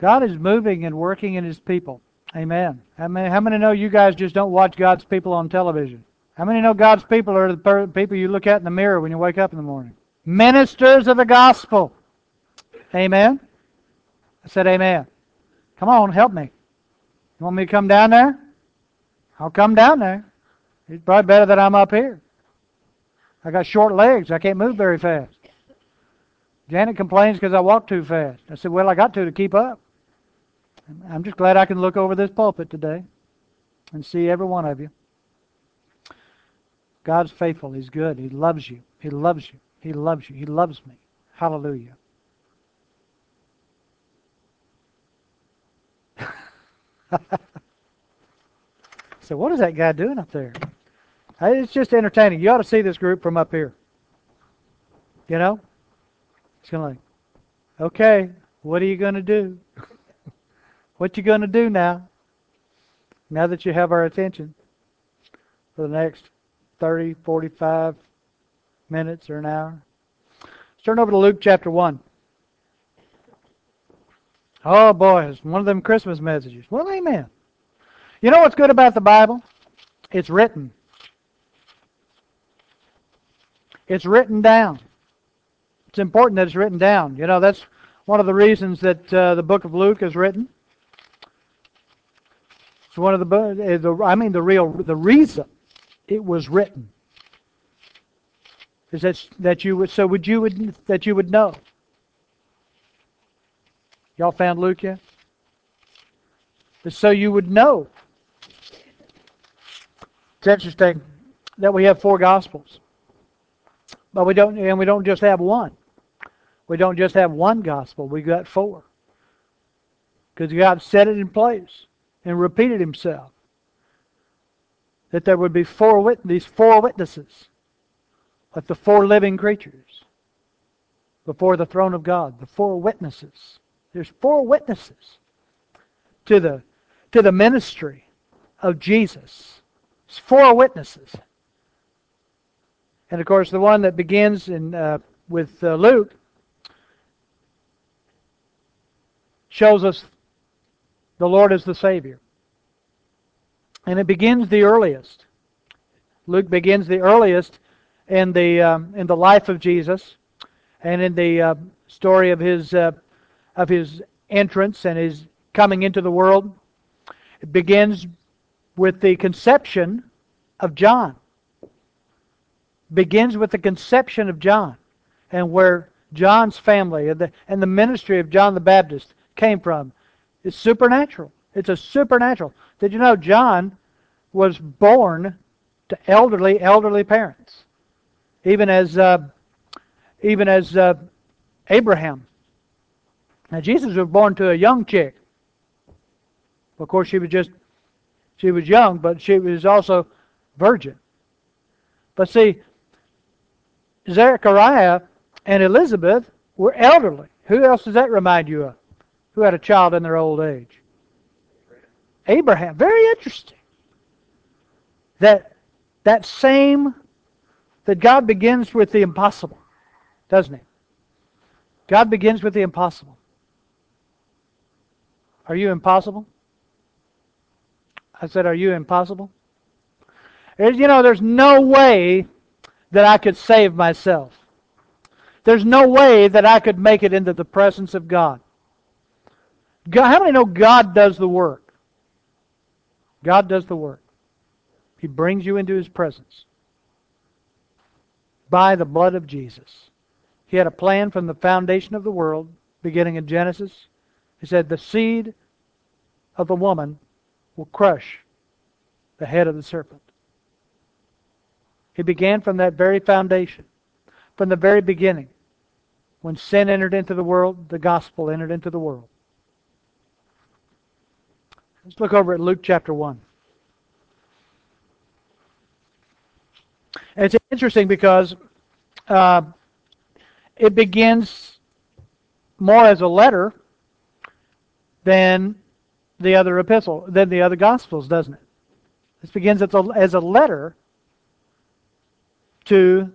God is moving and working in His people. Amen. How many know you guys just don't watch God's people on television? How many know God's people are the people you look at in the mirror when you wake up in the morning? Ministers of the gospel. Amen. I said amen. Come on, help me. You want me to come down there? I'll come down there. It's probably better that I'm up here. I got short legs. I can't move very fast. Janet complains because I walk too fast. I said, well, I got to keep up. I'm just glad I can look over this pulpit today and see every one of you. God's faithful. He's good. He loves you. He loves you. He loves you. He loves me. Hallelujah. So what is that guy doing up there? It's just entertaining. You ought to see this group from up here. You know? It's kind of like, okay, what are you going to do? What you going to do now? Now that you have our attention for the next 30, 45 minutes or an hour. Let's turn over to Luke chapter 1. Oh boy, it's one of them Christmas messages. Well, amen. You know what's good about the Bible? It's written. It's written down. It's important that it's written down. You know, that's one of the reasons that the book of Luke is written. It's one of the reason it was written is that you would know. Y'all found Luke yet? It's so you would know. It's interesting that we have 4 Gospels, but we don't just have one. We don't just have one Gospel. We got 4 because God set it in place and repeated Himself that there would be these 4 witnesses, like the 4 living creatures before the throne of God. The 4 witnesses. There's 4 witnesses to the ministry of Jesus. It's 4 witnesses. And of course, the one that begins with Luke shows us the Lord as the Savior. And it begins the earliest. Luke begins the earliest in the life of Jesus, and in the story of his entrance and his coming into the world. It begins with the conception of John. Begins with the conception of John, and where John's family and the ministry of John the Baptist came from. It's supernatural. It's a supernatural. Did you know John was born to elderly parents, even as Abraham. Now Jesus was born to a young chick. Of course, she was young, but she was also virgin. But see, Zechariah and Elizabeth were elderly. Who else does that remind you of? Who had a child in their old age? Abraham. Very interesting. That God begins with the impossible, doesn't He? God begins with the impossible. Are you impossible? I said, are you impossible? There's no way that I could save myself. There's no way that I could make it into the presence of God. How many know God does the work? God does the work. He brings you into His presence by the blood of Jesus. He had a plan from the foundation of the world, beginning in Genesis. He said, the seed of the woman will crush the head of the serpent. He began from that very foundation, from the very beginning. When sin entered into the world, the gospel entered into the world. Let's look over at Luke chapter 1. And it's interesting because it begins more as a letter than the other Gospels, doesn't it? This begins as a letter to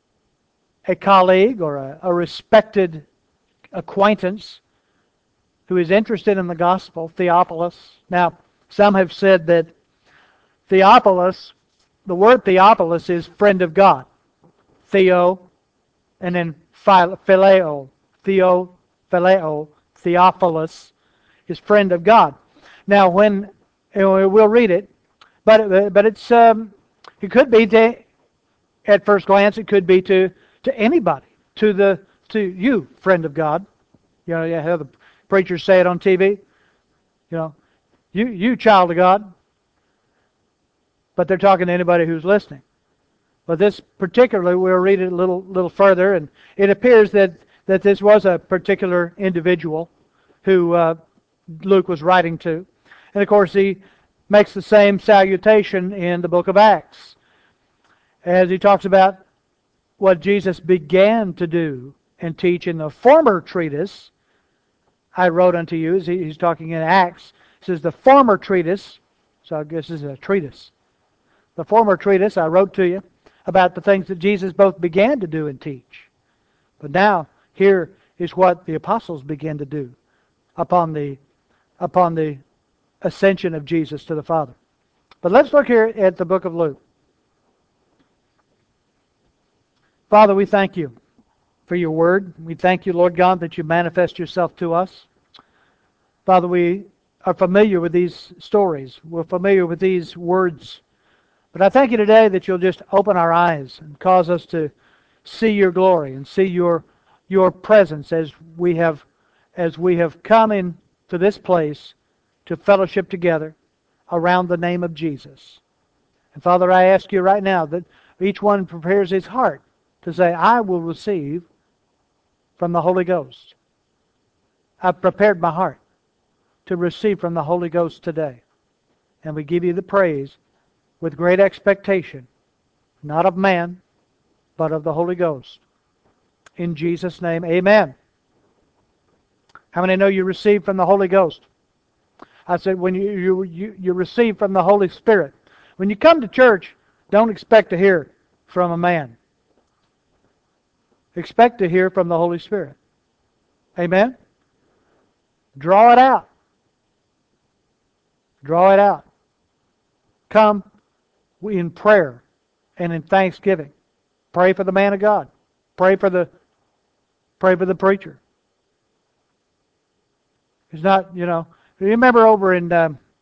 a colleague or a respected acquaintance who is interested in the gospel, Theophilus. Now, some have said that Theophilus, the word Theophilus is friend of God. Theo, and then phileo. Phileo, Theophilus is friend of God. Now, we'll read it, but it's it could be at first glance it could be to anybody, to you, friend of God. You know, how the preachers say it on TV. You know, you child of God. But they're talking to anybody who's listening. But this particularly, we'll read it a little further, and it appears that this was a particular individual who Luke was writing to. And of course, he makes the same salutation in the book of Acts, as he talks about what Jesus began to do and teach in the former treatise I wrote unto you. He's talking in Acts. He says, the former treatise, so I guess this is a treatise. The former treatise I wrote to you about the things that Jesus both began to do and teach. But now, here is what the apostles began to do upon the ascension of Jesus to the Father. But let's look here at the book of Luke. Father, we thank you for your word. We thank you, Lord God, that you manifest yourself to us. Father, we are familiar with these stories. We're familiar with these words. But I thank you today that you'll just open our eyes and cause us to see your glory and see your presence as we have come into this place to fellowship together around the name of Jesus. And Father, I ask you right now that each one prepares his heart to say, I will receive from the Holy Ghost. I've prepared my heart to receive from the Holy Ghost today. And we give you the praise with great expectation, not of man, but of the Holy Ghost. In Jesus' name, amen. How many know you received from the Holy Ghost? I said when you receive from the Holy Spirit. When you come to church, don't expect to hear from a man. Expect to hear from the Holy Spirit. Amen? Draw it out. Draw it out. Come in prayer and in thanksgiving. Pray for the man of God. Pray for the preacher. It's not, you remember over in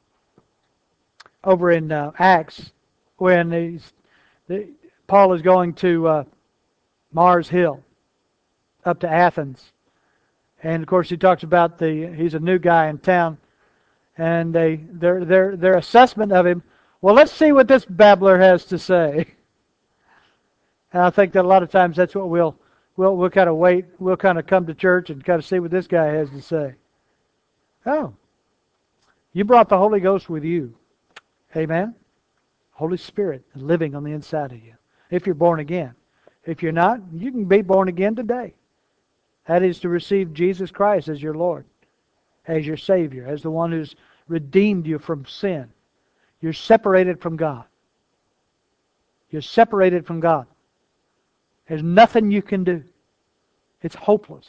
Acts when Paul is going to Mars Hill up to Athens. And of course he talks about he's a new guy in town, and their assessment of him, well, let's see what this babbler has to say. And I think that a lot of times that's what we'll kind of wait, we'll kind of come to church and kind of see what this guy has to say. Oh, you brought the Holy Ghost with you. Amen? Holy Spirit living on the inside of you, if you're born again. If you're not, you can be born again today. That is to receive Jesus Christ as your Lord, as your Savior, as the one who's redeemed you from sin. You're separated from God. You're separated from God. There's nothing you can do. It's hopeless.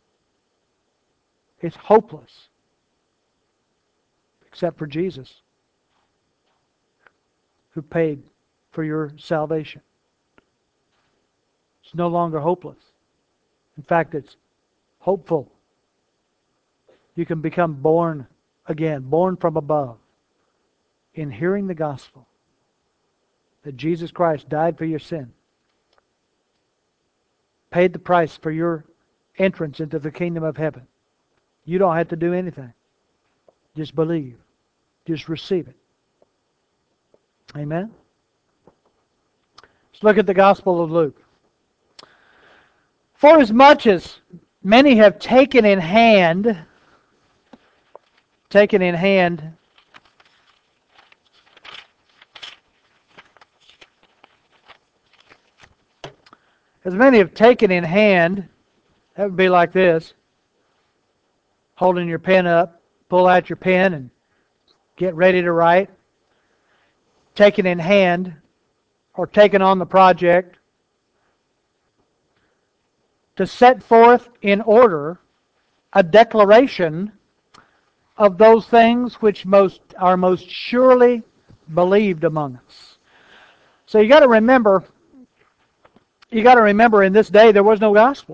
It's hopeless. Except for Jesus, who paid for your salvation. It's no longer hopeless. In fact, it's hopeful. You can become born again, born from above, in hearing the gospel that Jesus Christ died for your sin, paid the price for your entrance into the kingdom of heaven. You don't have to do anything. Just believe. Just receive it. Amen? Let's look at the Gospel of Luke. For as much as many have taken in hand, as many have taken in hand, that would be like this, holding your pen up, pull out your pen and get ready to write. Taken in hand, or taken on the project, to set forth in order a declaration of those things which are most surely believed among us. So you got to remember in this day there was no gospel.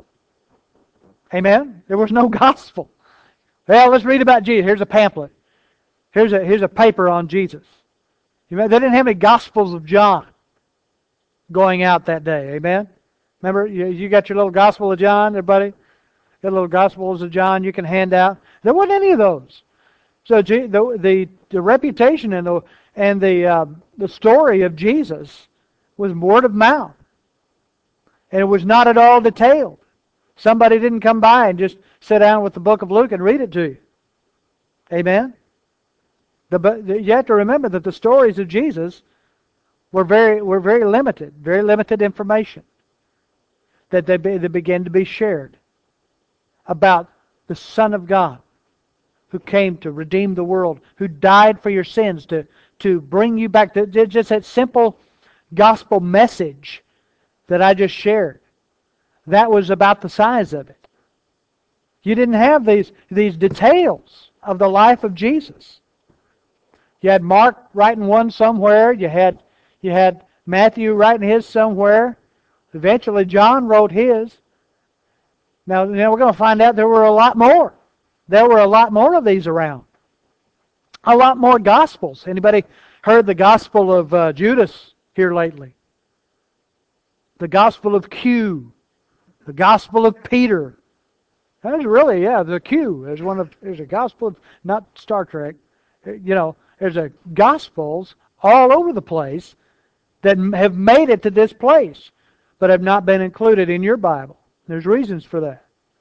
Amen? There was no gospel. Well, let's read about Jesus. Here's a pamphlet. Here's a paper on Jesus. They didn't have any Gospels of John going out that day. Amen? Remember, you got your little Gospel of John, everybody? Got little Gospels of John you can hand out. There wasn't any of those. So the reputation and the story of Jesus was word of mouth. And it was not at all detailed. Somebody didn't come by and just sit down with the book of Luke and read it to you. Amen? You have to remember that the stories of Jesus were very limited information that they began to be shared about the Son of God who came to redeem the world, who died for your sins to bring you back to just that simple gospel message that I just shared. That was about the size of it. You didn't have these details of the life of Jesus. You had Mark writing one somewhere. You had Matthew writing his somewhere. Eventually, John wrote his. Now we're going to find out there were a lot more. There were a lot more of these around. A lot more Gospels. Anybody heard the Gospel of Judas here lately? The Gospel of Q. The Gospel of Peter. There's really, the Q. There's a Gospel of, not Star Trek. There's a Gospels all over the place that have made it to this place, but have not been included in your Bible. There's reasons for that.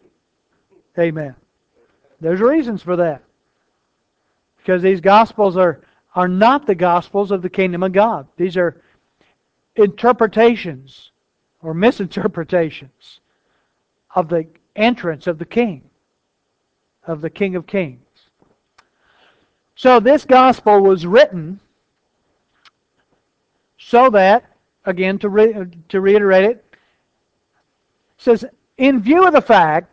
Amen. There's reasons for that. Because these Gospels are not the Gospels of the kingdom of God. These are interpretations or misinterpretations of the entrance of the King of Kings. So this Gospel was written so that, again, to reiterate it, says, in view of the fact,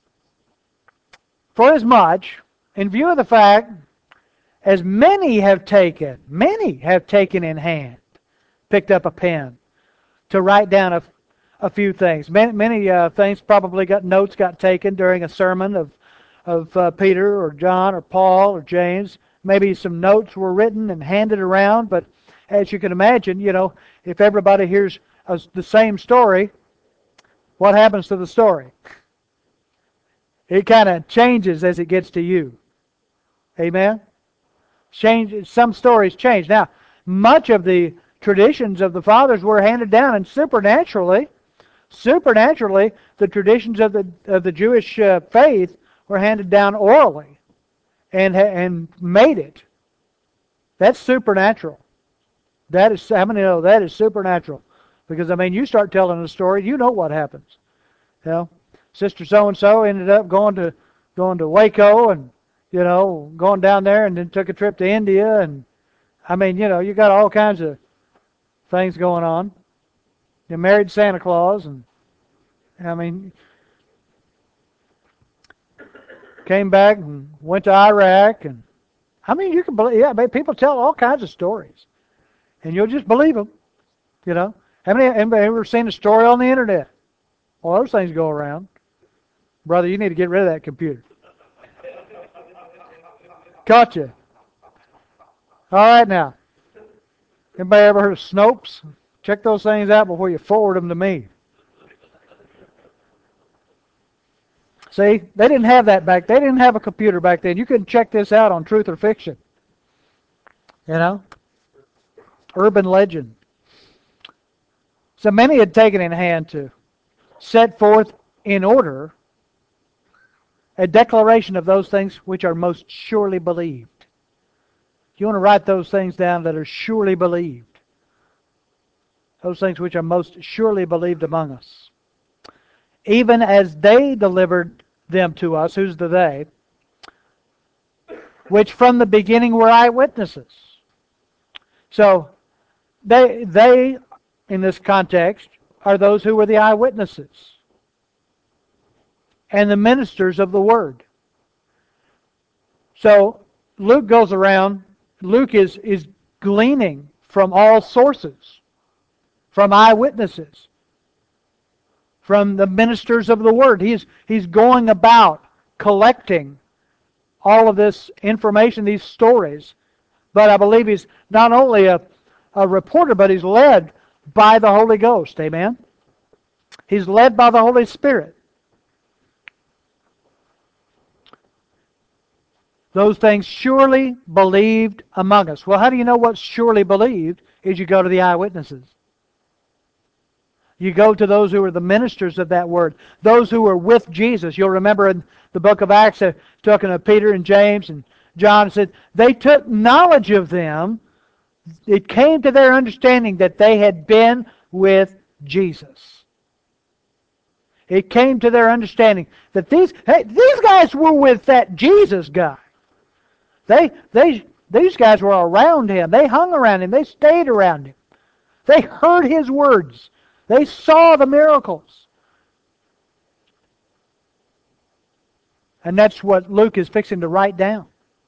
in view of the fact, as many have taken in hand, picked up a pen to write down a few things. Many things probably notes got taken during a sermon of Peter or John or Paul or James. Maybe some notes were written and handed around, but as you can imagine, if everybody hears the same story, what happens to the story? It kind of changes as it gets to you. Amen? Some stories change. Now, much of the traditions of the fathers were handed down, and supernaturally, the traditions of the Jewish faith were handed down orally and made it. That's supernatural. How many know that is supernatural? Because, you start telling a story, you know what happens. Sister so-and-so ended up going to Waco and, going down there and then took a trip to India. And, you got all kinds of things going on. You married Santa Claus and, came back and went to Iraq. And, you can believe, people tell all kinds of stories. And you'll just believe them, Anybody ever seen a story on the internet? Well, those things go around. Brother, you need to get rid of that computer. Caught you. All right now. Anybody ever heard of Snopes? Check those things out before you forward them to me. See, they didn't have that back. They didn't have a computer back then. You couldn't check this out on Truth or Fiction. Urban legend. So many had taken in hand to set forth in order a declaration of those things which are most surely believed. You want to write those things down that are surely believed. Those things which are most surely believed among us. Even as they delivered them to us, who's the they? Which from the beginning were eyewitnesses. So, they in this context, are those who were the eyewitnesses and the ministers of the Word. So, Luke goes around. Luke is gleaning from all sources, from eyewitnesses, from the ministers of the Word. He's going about collecting all of this information, these stories. But I believe he's not only a reporter, but he's led by the Holy Ghost. Amen? He's led by the Holy Spirit. Those things surely believed among us. Well, how do you know what's surely believed? Is you go to the eyewitnesses. You go to those who were the ministers of that word, those who were with Jesus. You'll remember in the book of Acts, talking to Peter and James and John, said they took knowledge of them. It came to their understanding that they had been with Jesus. It came to their understanding that these guys were with that Jesus guy. These guys were around him. They hung around him. They stayed around him. They heard his words. They saw the miracles. And that's what Luke is fixing to write down.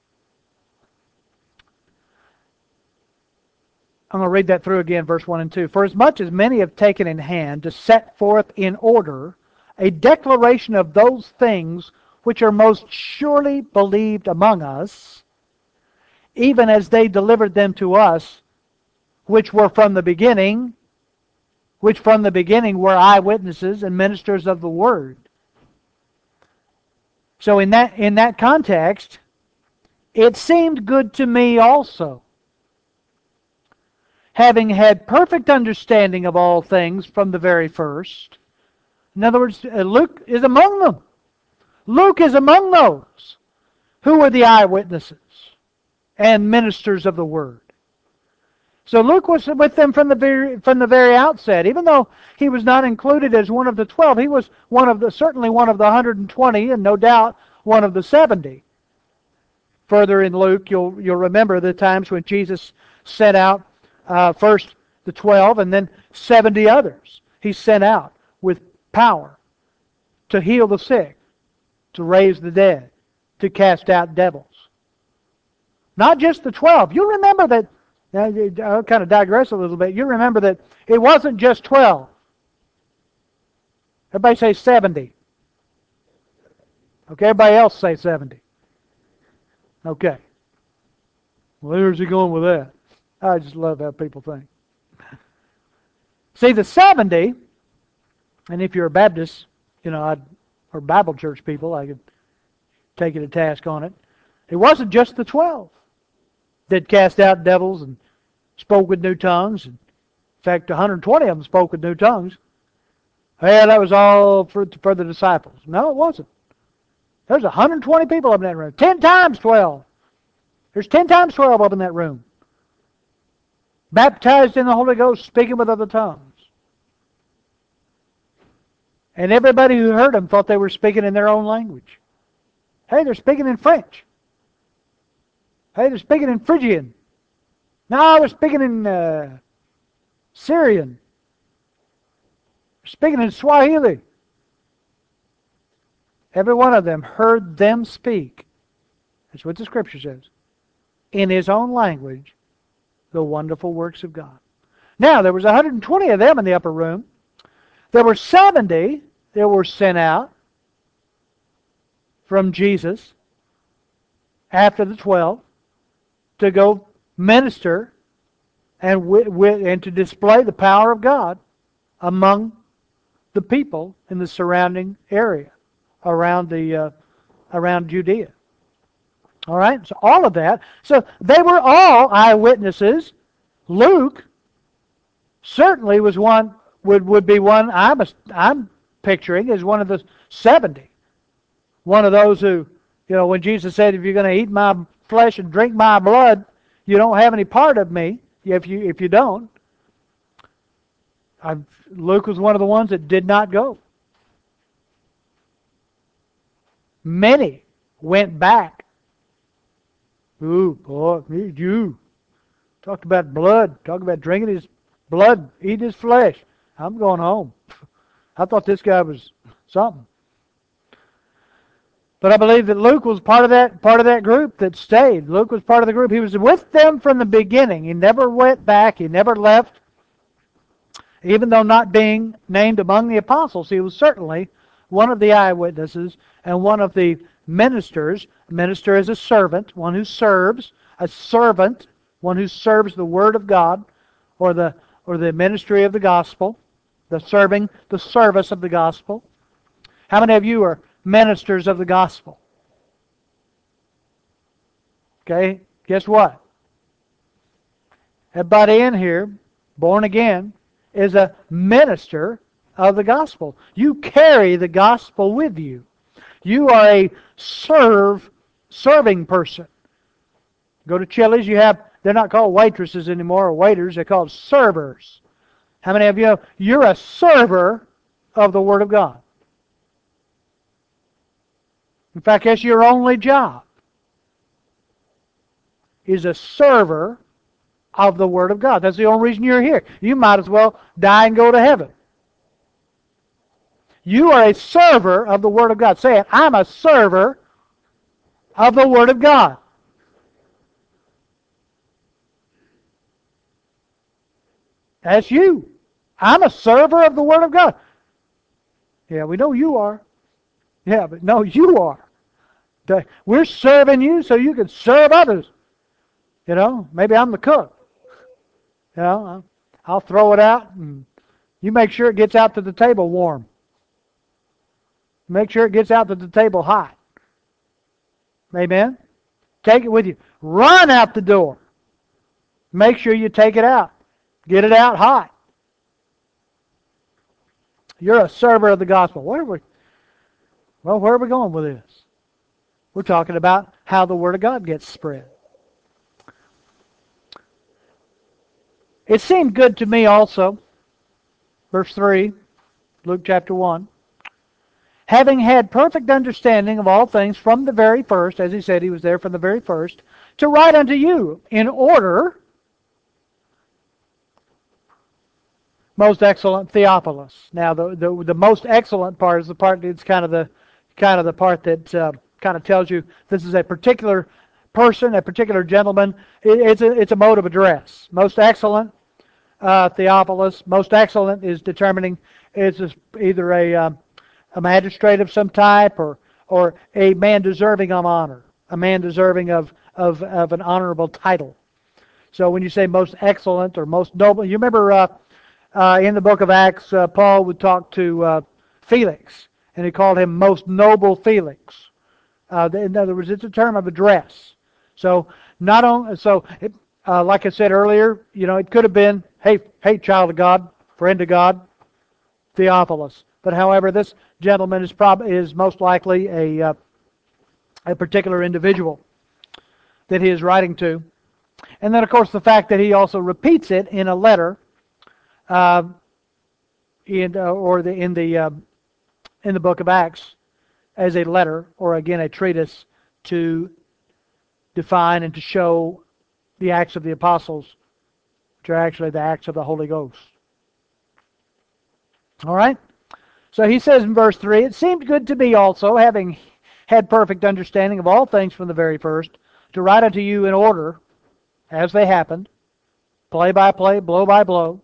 I'm going to read that through again, verse 1 and 2. For as much as many have taken in hand to set forth in order a declaration of those things which are most surely believed among us, even as they delivered them to us, which from the beginning were eyewitnesses and ministers of the word. So in that context, it seemed good to me also, having had perfect understanding of all things from the very first. In other words, Luke is among them. Luke is among those who were the eyewitnesses and ministers of the word. So Luke was with them from the very outset. Even though he was not included as one of the 12, he was certainly one of the 120, and no doubt one of the 70. Further in Luke, you'll remember the times when Jesus sent out first the 12 and then 70 others. He sent out with power to heal the sick, to raise the dead, to cast out devils. Not just the 12. You remember that. Now, I'll kind of digress a little bit. You remember that it wasn't just 12. Everybody say 70. Okay, everybody else say 70. Okay. Well, where's he going with that? I just love how people think. See, the 70, and if you're a Baptist, or Bible church people, I could take you to task on it. It wasn't just the 12 that cast out devils and spoke with new tongues. In fact, 120 of them spoke with new tongues. Well, that was all for the disciples. No, it wasn't. There's 120 people up in that room. 10 times 12. There's 10 times 12 up in that room. Baptized in the Holy Ghost, speaking with other tongues. And everybody who heard them thought they were speaking in their own language. Hey, they're speaking in French. Hey, they're speaking in Phrygian. No, they're speaking in Syrian. They're speaking in Swahili. Every one of them heard them speak. That's what the Scripture says. In his own language, the wonderful works of God. Now, there was 120 of them in the upper room. There were 70 that were sent out from Jesus after the 12 to go minister and to display the power of God among the people in the surrounding area around Judea. All right, so all of that. So they were all eyewitnesses. Luke certainly was one. Would be one I'm picturing as one of the 70. One of those who, when Jesus said, "If you're going to eat my flesh and drink my blood, you don't have any part of me. If you don't." Luke was one of the ones that did not go. Many went back. Ooh, boy, you talked about blood, talked about drinking his blood, eating his flesh. I'm going home. I thought this guy was something. But I believe that Luke was part of that group that stayed. Luke was part of the group. He was with them from the beginning. He never went back. He never left. Even though not being named among the apostles, he was certainly one of the eyewitnesses and one of the ministers. A minister is a servant, one who serves. A servant, one who serves the Word of God, or the ministry of the gospel, the service of the gospel. How many of you are ministers of the gospel? Okay, guess what? Everybody in here, born again, is a minister of the gospel. You carry the gospel with you. You are a serving person. Go to Chili's, they're not called waitresses anymore or waiters, they're called servers. How many of you know you're a server of the Word of God? In fact, that's your only job, is a server of the Word of God. That's the only reason you're here. You might as well die and go to heaven. You are a server of the Word of God. Say it, I'm a server of the Word of God. That's you. I'm a server of the Word of God. Yeah, we know you are. Yeah, but no, you are. We're serving you so you can serve others. You know, maybe I'm the cook. You know, I'll throw it out and you make sure it gets out to the table warm. Make sure it gets out to the table hot. Amen? Take it with you. Run out the door. Make sure you take it out. Get it out hot. You're a server of the gospel. Where are we going with this? We're talking about how the Word of God gets spread. It seemed good to me also, verse 3, Luke chapter 1, having had perfect understanding of all things from the very first, as he said he was there from the very first, to write unto you in order, most excellent Theophilus. Now, the most excellent part is the part that's kind of the part that kind of tells you this is a particular person, a particular gentleman. It's a mode of address. Most excellent Theophilus. Most excellent is determining it's either a magistrate of some type or a man deserving of honor, a man deserving of an honorable title. So when you say most excellent or most noble, you remember in the book of Acts, Paul would talk to Felix, and he called him most noble Felix. In other words, it's a term of address. So not only like I said earlier, you know, it could have been, hey, child of God, friend of God, Theophilus. But however, this gentleman is most likely a particular individual that he is writing to. And then, of course, the fact that he also repeats it in a letter, in the book of Acts, as a letter, or again a treatise to define and to show the Acts of the Apostles, which are actually the Acts of the Holy Ghost. All right? So he says in verse 3, it seemed good to me also, having had perfect understanding of all things from the very first, to write unto you in order, as they happened, play by play, blow by blow,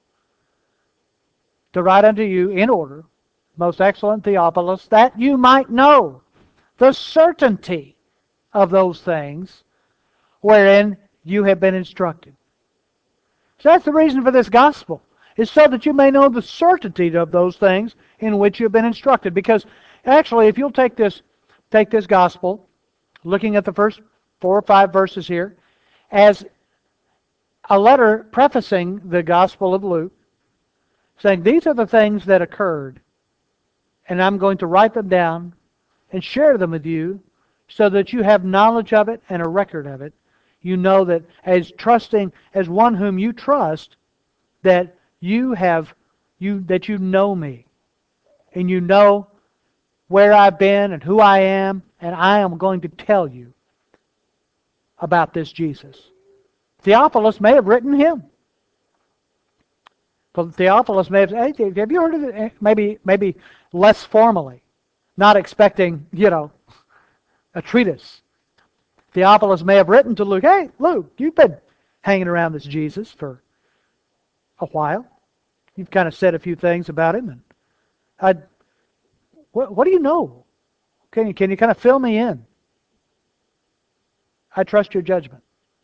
to write unto you in order, most excellent Theophilus, that you might know the certainty of those things wherein you have been instructed. So that's the reason for this gospel, is so that you may know the certainty of those things in which you have been instructed. Because actually, if you'll take this gospel, looking at the first 4 or 5 verses here, as a letter prefacing the Gospel of Luke, saying these are the things that occurred, and I'm going to write them down and share them with you so that you have knowledge of it and a record of it. You know that as one whom you trust, that you know me, and you know where I've been and who I am, and I am going to tell you about this Jesus. Theophilus may have written him. Theophilus may have said, hey, have you heard of it? Maybe less formally, not expecting, a treatise. Theophilus may have written to Luke, hey, Luke, you've been hanging around this Jesus for a while. You've kind of said a few things about him. And what do you know? Can you kind of fill me in? I trust your judgment.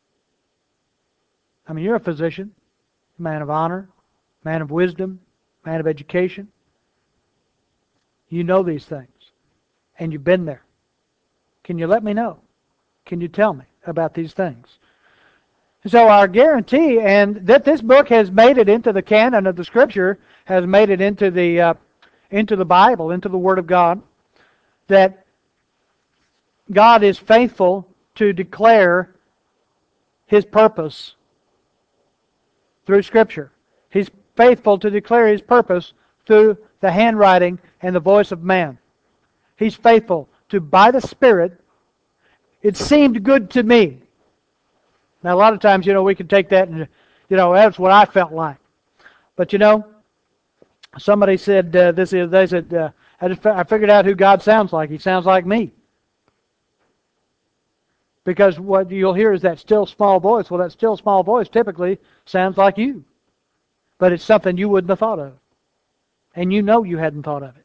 I mean, you're a physician, a man of honor, man of wisdom, man of education. You know these things, and you've been there. Can you let me know? Can you tell me about these things? So our guarantee, and that this book has made it into the canon of the Scripture, has made it into the Bible, into the Word of God, that God is faithful to declare His purpose through Scripture. He's faithful to declare His purpose through the handwriting and the voice of man. He's faithful to, by the Spirit, it seemed good to me. Now, a lot of times, we can take that and, that's what I felt like. But, somebody said, they said, I figured out who God sounds like. He sounds like me. Because what you'll hear is that still small voice. Well, that still small voice typically sounds like you. But it's something you wouldn't have thought of. And you know you hadn't thought of it.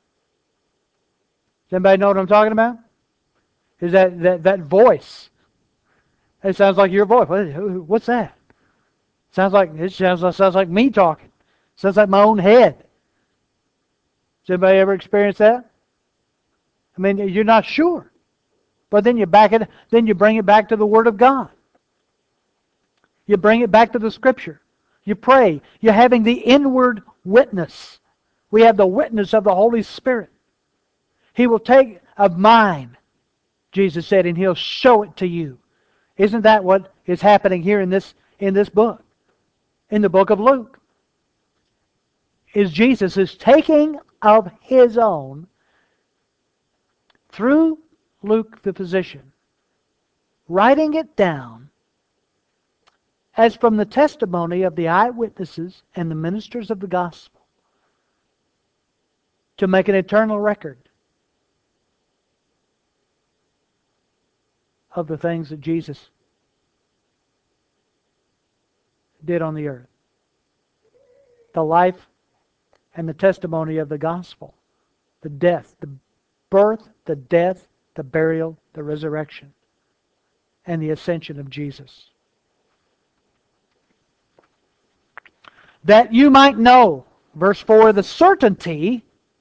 Does anybody know what I'm talking about? Is that voice. It sounds like your voice. What's that? Sounds like me talking. Sounds like my own head. Has anybody ever experienced that? I mean, you're not sure. But then you bring it back to the Word of God. You bring it back to the Scripture. You pray. You're having the inward witness. We have the witness of the Holy Spirit. He will take of mine, Jesus said, and He'll show it to you. Isn't that what is happening here in this book? In the book of Luke. Is Jesus is taking of His own through Luke the physician, writing it down as from the testimony of the eyewitnesses and the ministers of the gospel to make an eternal record of the things that Jesus did on the earth. The life and the testimony of the gospel. The death, the birth, the death, the burial, the resurrection, and the ascension of Jesus. That you might know, verse 4, the certainty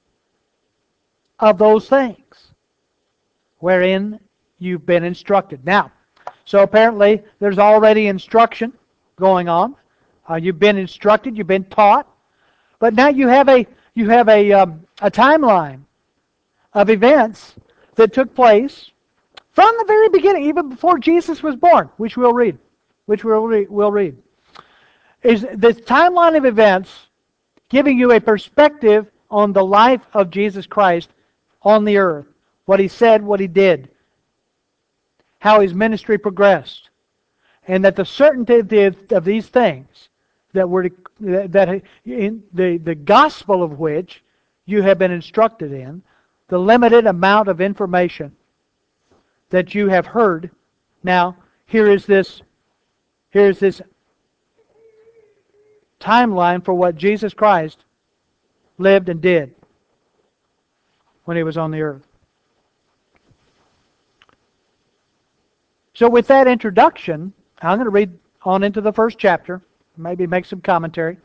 of those things wherein you've been instructed. Now, so apparently there's already instruction going on. You've been instructed, you've been taught, but now you have a timeline of events that took place from the very beginning, even before Jesus was born, which we'll read. Is this timeline of events giving you a perspective on the life of Jesus Christ on the earth, what He said, what He did, how His ministry progressed, and that the certainty of these things that in the gospel of which you have been instructed in, the limited amount of information that you have heard. Now, here is this timeline for what Jesus Christ lived and did when He was on the earth. So with that introduction, I'm going to read on into the first chapter, maybe make some commentary.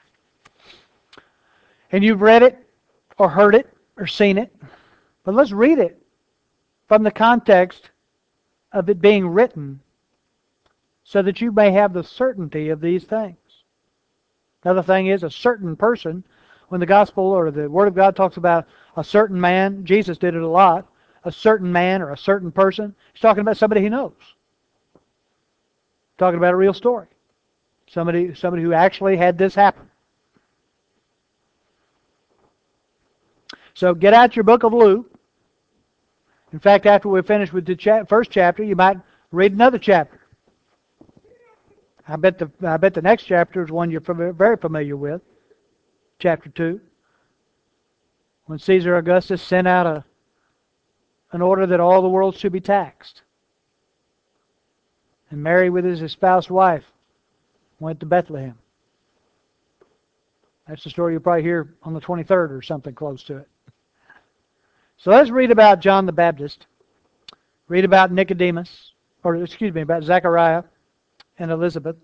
And you've read it, or heard it, or seen it, but let's read it from the context of it being written so that you may have the certainty of these things. Another thing is a certain person. When the gospel or the Word of God talks about a certain man, Jesus did it a lot, a certain man or a certain person, He's talking about somebody He knows. Talking about a real story. Somebody who actually had this happen. So get out your book of Luke. In fact, after we finish with the first chapter, you might read another chapter. I bet the next chapter is one you're very familiar with, chapter 2, when Caesar Augustus sent out in order that all the world should be taxed. And Mary, with his espoused wife, went to Bethlehem. That's the story you'll probably hear on the 23rd or something close to it. So let's read about John the Baptist. Read about Nicodemus, about Zechariah and Elizabeth,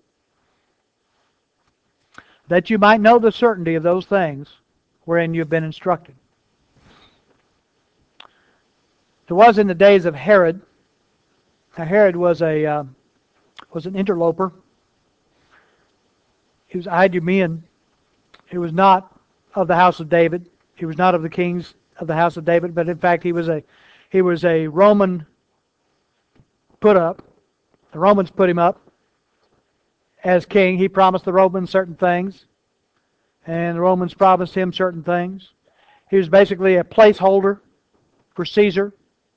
that you might know the certainty of those things wherein you have been instructed. It was in the days of Herod. Now Herod was an interloper. He was Idumean. He was not of the house of David. He was not of the kings of the house of David, but in fact he was a Roman put up. The Romans put him up as king. He promised the Romans certain things, and the Romans promised him certain things. He was basically a placeholder for Caesar,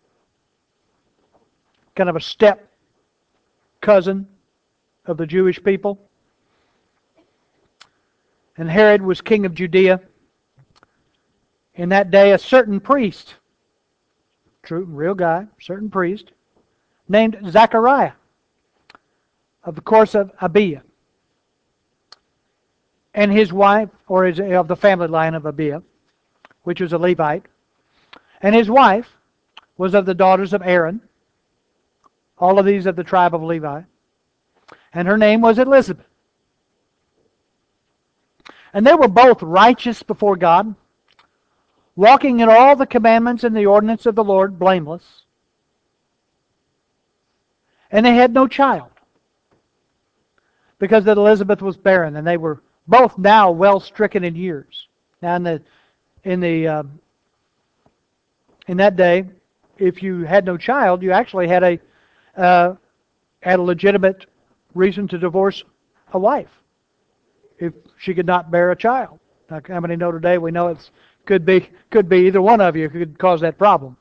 kind of a step cousin of the Jewish people. And Herod was king of Judea. In that day, a certain priest, true, real guy, certain priest, named Zechariah, of the course of Abiah, and his wife, or of the family line of Abiah, which was a Levite, and his wife was of the daughters of Aaron, all of these of the tribe of Levi, and her name was Elizabeth. And they were both righteous before God, walking in all the commandments and the ordinance of the Lord, blameless. And they had no child, because that Elizabeth was barren, and they were both now well stricken in years. Now in that day, if you had no child, you actually had a legitimate reason to divorce a wife if she could not bear a child. Now, how many know today? We know it could be either one of you could cause that problem.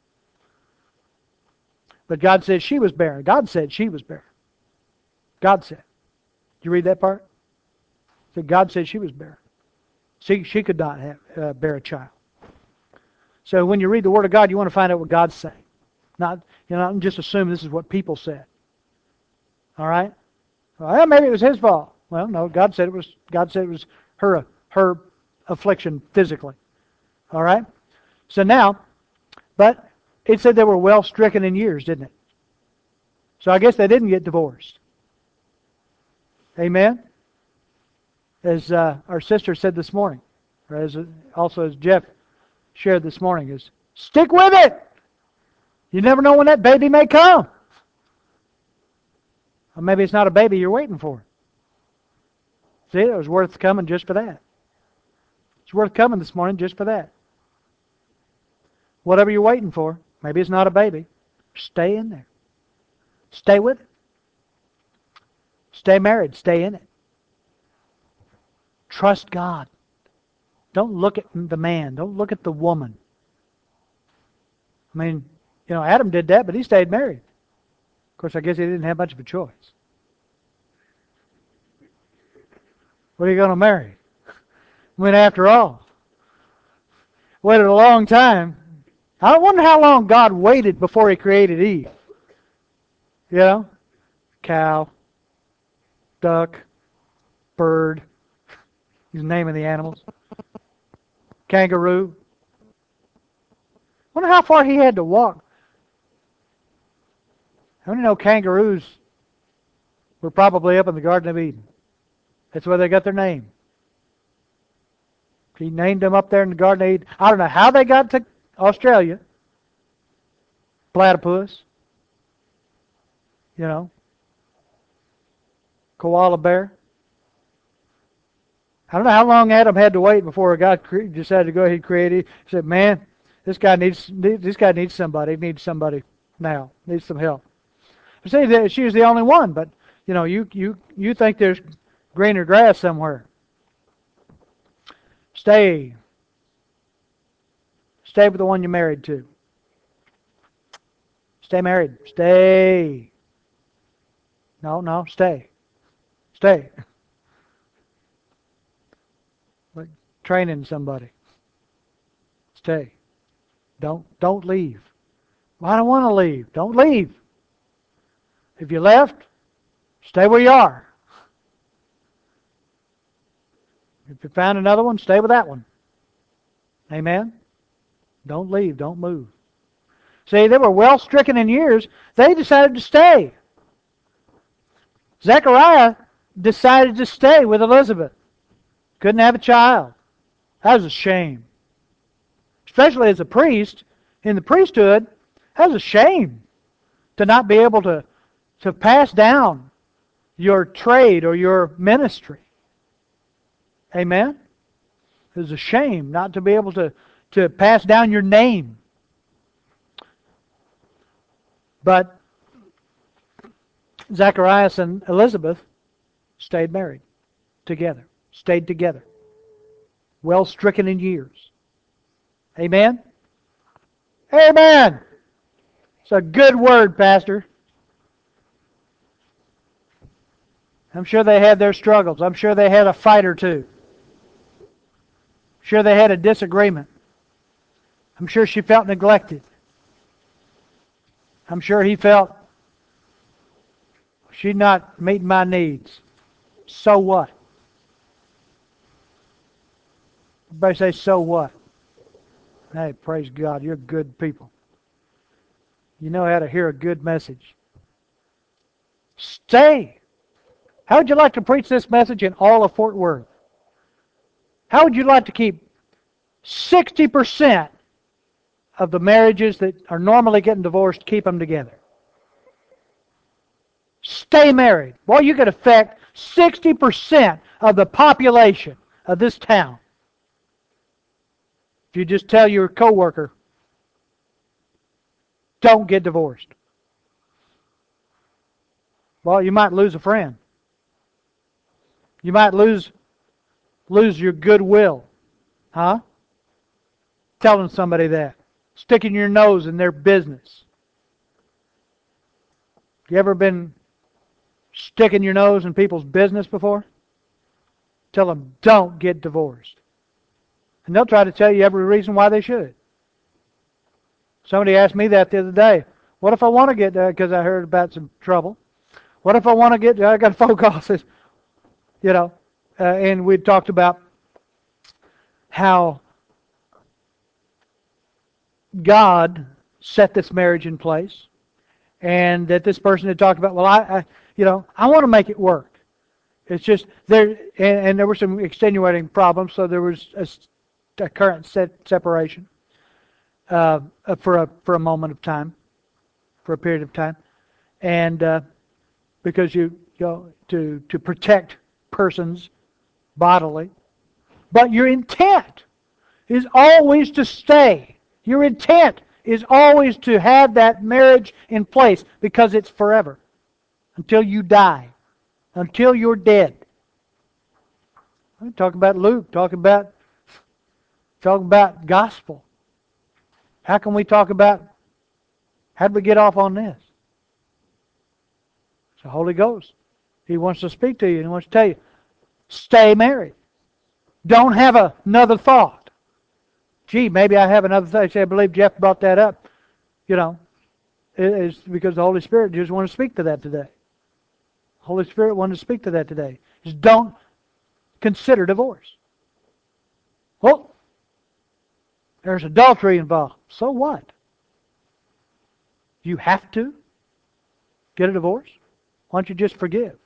But God said she was barren. God said she was barren. God said. Did you read that part? So God said she was barren. She could not bear a child. So when you read the Word of God, you want to find out what God's saying. Not just assume this is what people said. All right? Well, maybe it was his fault. Well, no, God said it was her affliction physically. All right? So now, but it said they were well stricken in years, didn't it? So I guess they didn't get divorced. Amen? As our sister said this morning, or as Jeff shared this morning, is stick with it. You never know when that baby may come. Or maybe it's not a baby you're waiting for. See, it was worth coming just for that. It's worth coming this morning just for that. Whatever you're waiting for, maybe it's not a baby. Stay in there. Stay with it. Stay married. Stay in it. Trust God. Don't look at the man. Don't look at the woman. I mean, Adam did that, but he stayed married. Of course, I guess he didn't have much of a choice. What are you going to marry? I mean, after all, waited a long time. I wonder how long God waited before He created Eve. Cow, duck, bird. He's naming the animals. Kangaroo. Wonder how far he had to walk. How many know kangaroos were probably up in the Garden of Eden? That's where they got their name. He named them up there in the Garden of Eden. I don't know how they got to Australia. Platypus. Koala bear. I don't know how long Adam had to wait before God decided to go ahead and create it. He said, "Man, this guy needs somebody. He needs somebody now. Needs some help." I say that she was the only one, but you think there's greener grass somewhere. Stay with the one you're married to. Stay married. Stay. No, stay. Stay. Like training somebody. Stay. Don't leave. Well, I don't want to leave. Don't leave. If you left, stay where you are. If you found another one, stay with that one. Amen? Don't leave. Don't move. See, they were well stricken in years. They decided to stay. Zechariah decided to stay with Elizabeth. Couldn't have a child. That was a shame. Especially as a priest, in the priesthood, that was a shame to not be able to pass down your trade or your ministry. Amen? It was a shame not to be able to pass down your name. But Zacharias and Elizabeth stayed married together, stayed together, well stricken in years. Amen? Amen! It's a good word, Pastor. I'm sure they had their struggles. I'm sure they had a fight or two. I'm sure they had a disagreement. I'm sure she felt neglected. I'm sure he felt she's not meeting my needs. So what? Everybody say, so what? Hey, praise God, you're good people. You know how to hear a good message. Stay. How would you like to preach this message in all of Fort Worth? How would you like to keep 60% of the marriages that are normally getting divorced, keep them together? Stay married. Well, you could affect 60% of the population of this town. If you just tell your coworker, don't get divorced. Well, you might lose a friend. You might lose your goodwill. Huh? Telling somebody that. Sticking your nose in their business. You ever been sticking your nose in people's business before? Tell them, don't get divorced. And they'll try to tell you every reason why they should. Somebody asked me that the other day. What if I want to get, because I heard about some trouble. What if I want to get, I got a phone call, says, and we talked about how God set this marriage in place, and that this person had talked about, well, I want to make it work. It's just there, and there were some extenuating problems, so there was a current separation for a moment of time, for a period of time, and because to protect persons bodily, but your intent is always to stay. Your intent is always to have that marriage in place because it's forever. Until you die. Until you're dead. I'm talking about Luke. Talking about gospel. How can we talk about, how did we get off on this? It's the Holy Ghost. He wants to speak to you and he wants to tell you, stay married. Don't have another thought. Gee, maybe I have another thought. I believe Jeff brought that up. It's because the Holy Spirit just wanted to speak to that today. The Holy Spirit wanted to speak to that today. Just don't consider divorce. Well, there's adultery involved. So what? You have to get a divorce? Why don't you just forgive?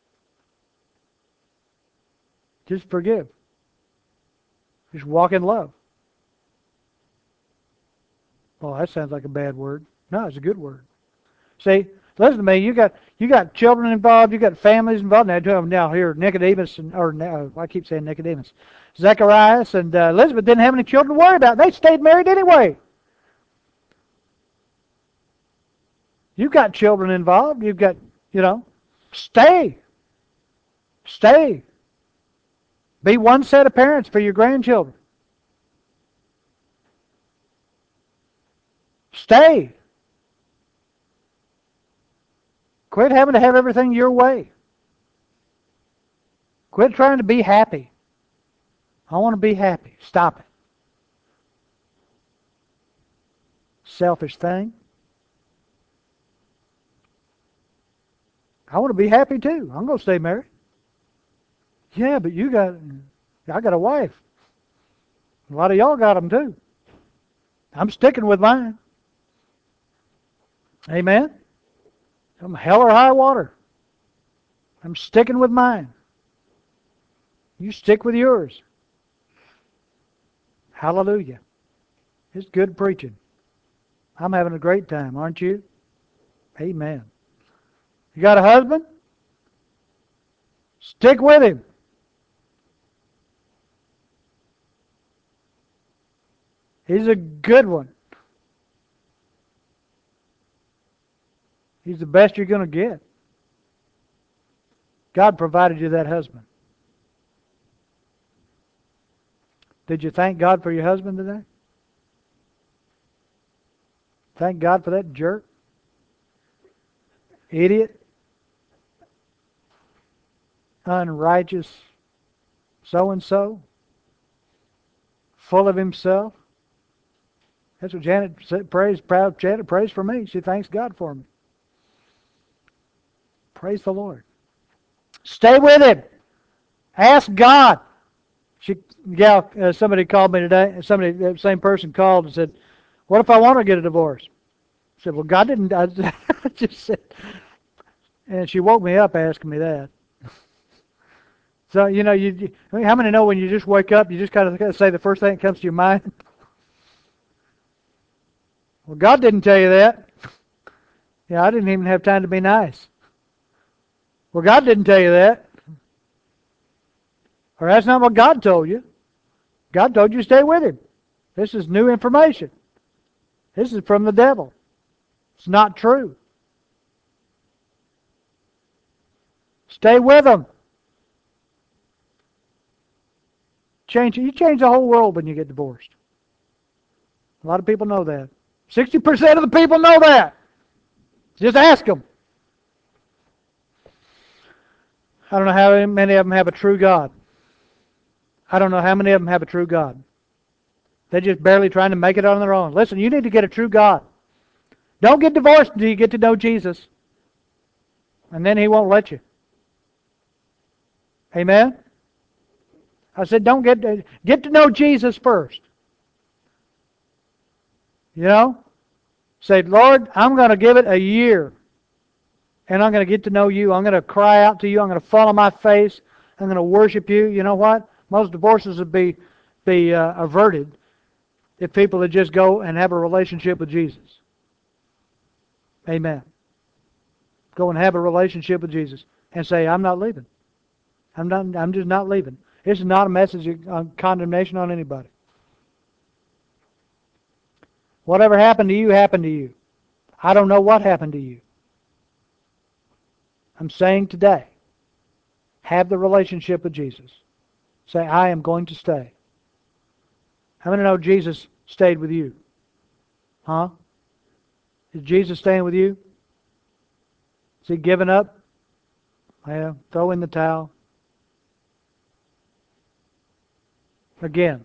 Just forgive. Just walk in love. Oh, that sounds like a bad word. No, it's a good word. See, listen to me. You got children involved. You got families involved. Now here, Nicodemus I keep saying Nicodemus, Zacharias and Elizabeth didn't have any children to worry about. They stayed married anyway. You've got children involved. You've got, stay. Be one set of parents for your grandchildren. Stay. Quit having to have everything your way. Quit trying to be happy. I want to be happy. Stop it. Selfish thing. I want to be happy too. I'm going to stay married. Yeah, but I got a wife. A lot of y'all got them too. I'm sticking with mine. Amen? Come hell or high water. I'm sticking with mine. You stick with yours. Hallelujah. It's good preaching. I'm having a great time, aren't you? Amen. You got a husband? Stick with him. He's a good one. He's the best you're going to get. God provided you that husband. Did you thank God for your husband today? Thank God for that jerk, idiot, unrighteous so-and-so, full of himself. That's what Janet prays. Proud Janet prays for me. She thanks God for me. Praise the Lord. Stay with him. Ask God. Somebody called me today. The same person called and said, "What if I want to get a divorce?" I said, "Well, God didn't." I just said, and she woke me up asking me that. So how many know when you just wake up, you just kind of say the first thing that comes to your mind? Well, God didn't tell you that. Yeah, I didn't even have time to be nice. Well, God didn't tell you that. Or that's not what God told you. God told you to stay with him. This is new information. This is from the devil. It's not true. Stay with him. You change the whole world when you get divorced. A lot of people know that. 60% of the people know that. Just ask them. I don't know how many of them have a true God. I don't know how many of them have a true God. They're just barely trying to make it on their own. Listen, you need to get a true God. Don't get divorced until you get to know Jesus. And then he won't let you. Amen? I said, don't get to know Jesus first. Say, Lord, I'm going to give it a year. And I'm going to get to know you. I'm going to cry out to you. I'm going to fall on my face. I'm going to worship you. You know what? Most divorces would be averted if people would just go and have a relationship with Jesus. Amen. Go and have a relationship with Jesus and say, I'm not leaving. I'm just not leaving. This is not a message of condemnation on anybody. Whatever happened to you, happened to you. I don't know what happened to you. I'm saying today, have the relationship with Jesus. Say, I am going to stay. How many know Jesus stayed with you? Huh? Is Jesus staying with you? Is he giving up? Well, throw in the towel. Again,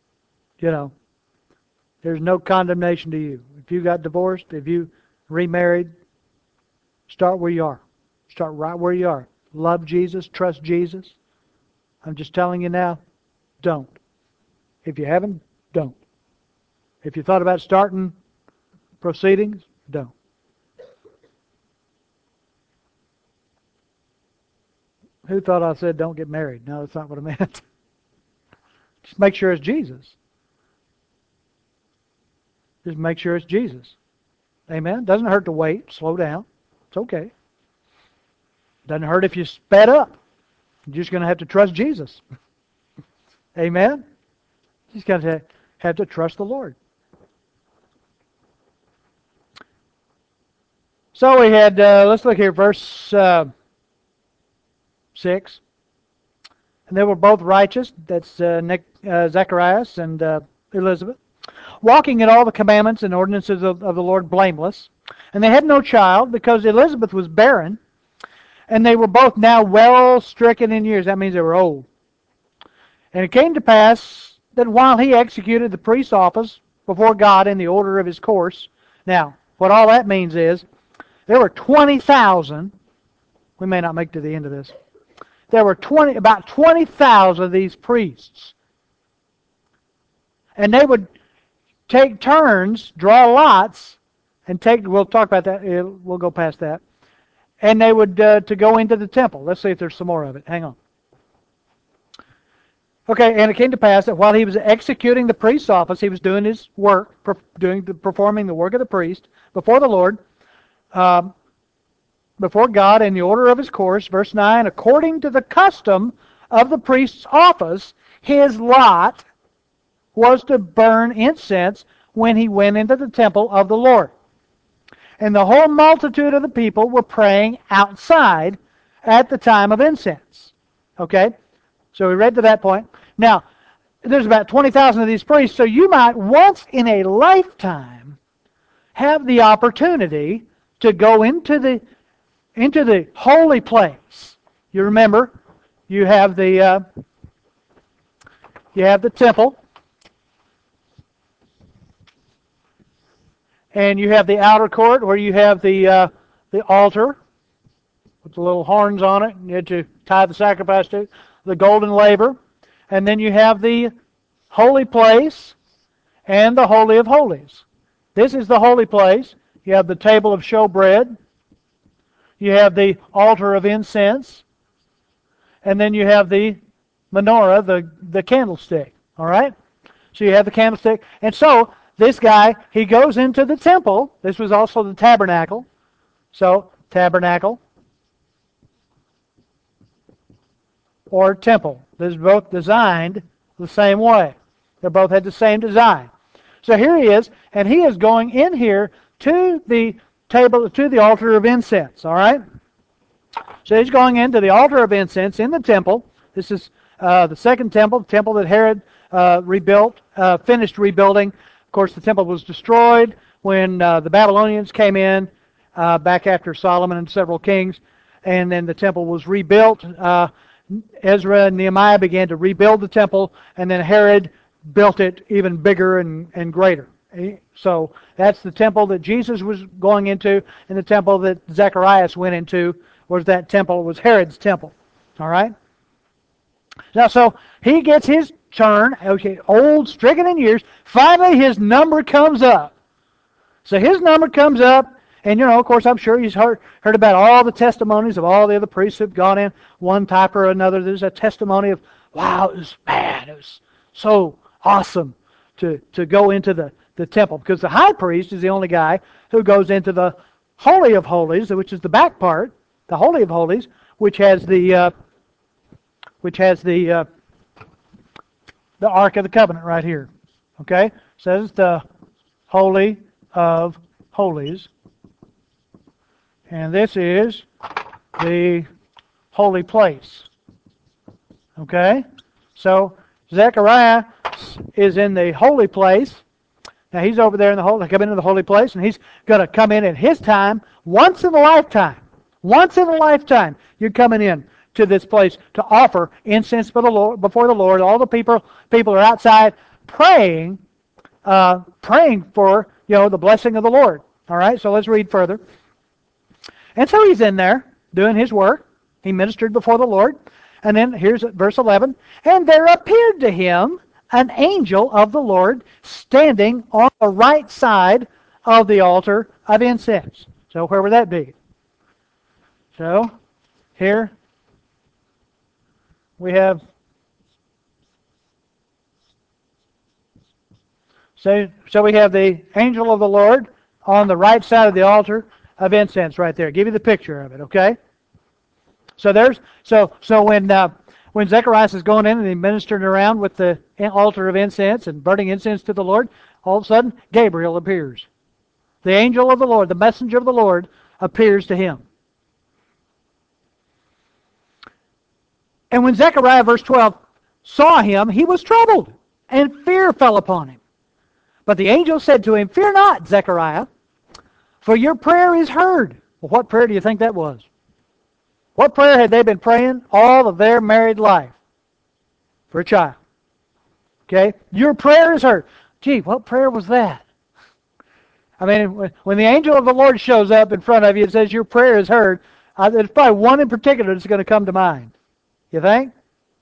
there's no condemnation to you. If you got divorced, if you remarried, start where you are. Start right where you are. Love Jesus, trust Jesus. I'm just telling you now, don't. If you haven't, don't. If you thought about starting proceedings, don't. Who thought I said don't get married? No, that's not what I meant. Just make sure it's Jesus. Just make sure it's Jesus. Amen? Doesn't hurt to wait. Slow down. It's okay. Doesn't hurt if you sped up. You're just going to have to trust Jesus. Amen? You just got to have to trust the Lord. So we had, let's look here, verse 6. And they were both righteous. That's Zacharias and Elizabeth. Walking in all the commandments and ordinances of the Lord blameless. And they had no child because Elizabeth was barren. And they were both now well stricken in years. That means they were old. And it came to pass that while he executed the priest's office before God in the order of his course. Now, what all that means is there were 20,000 We may not make it to the end of this. There were about 20,000 of these priests. And they would take turns, draw lots, and we'll talk about that, we'll go past that. And they would, to go into the temple. Let's see if there's some more of it. Hang on. Okay, and it came to pass that while he was executing the priest's office, he was doing his work, performing the work of the priest before the Lord, before God in the order of his course. Verse 9, according to the custom of the priest's office, his lot was to burn incense when he went into the temple of the Lord. And the whole multitude of the people were praying outside at the time of incense. Okay? So we read to that point. Now, there's about 20,000 of these priests, so you might once in a lifetime have the opportunity to go into the holy place. You remember, you have the temple, and you have the outer court where you have the altar with the little horns on it, and you had to tie the sacrifice to, the golden laver, and then you have the holy place and the Holy of Holies. This is the holy place. You have the table of showbread. You have the altar of incense. And then you have the menorah, the candlestick. All right? So you have the candlestick. And so this guy, he goes into the temple. This was also the tabernacle. So, tabernacle or temple. These are both designed the same way. They both had the same design. So here he is, and he is going in here to the table, to the altar of incense. All right? So he's going into the altar of incense in the temple. This is the second temple, the temple that Herod finished rebuilding. Of course, the temple was destroyed when the Babylonians came in back after Solomon and several kings, and then the temple was rebuilt. Ezra and Nehemiah began to rebuild the temple, and then Herod built it even bigger and greater. So that's the temple that Jesus was going into, and the temple that Zacharias went into was Herod's temple. All right? Now, so he gets his turn, okay, old, stricken in years. Finally, his number comes up. So his number comes up, and, of course, I'm sure he's heard about all the testimonies of all the other priests who've gone in one type or another. There's a testimony of, wow, it was so awesome to go into the temple, because the high priest is the only guy who goes into the Holy of Holies, which is the back part, the Holy of Holies, which has the Ark of the Covenant right here. Okay? It says the Holy of Holies. And this is the holy place. Okay? So Zechariah is in the holy place. Now he's over there in come into the holy place, and he's going to come in at his time, once in a lifetime. Once in a lifetime, you're coming in to this place to offer incense for the Lord, before the Lord. All the people are outside praying for the blessing of the Lord. All right, so let's read further. And so he's in there doing his work. He ministered before the Lord. And then here's verse 11. And there appeared to him an angel of the Lord standing on the right side of the altar of incense. So where would that be? So here we have, so we have the angel of the Lord on the right side of the altar of incense right there. Give you the picture of it, okay? So when Zacharias is going in and he ministered around with the altar of incense and burning incense to the Lord, all of a sudden Gabriel appears. The angel of the Lord, the messenger of the Lord, appears to him. And when Zechariah, verse 12, saw him, he was troubled, and fear fell upon him. But the angel said to him, Fear not, Zechariah, for your prayer is heard. Well, what prayer do you think that was? What prayer had they been praying all of their married life? For a child. Okay? Your prayer is heard. Gee, what prayer was that? I mean, when the angel of the Lord shows up in front of you and says your prayer is heard, There's probably one in particular that's going to come to mind. You think?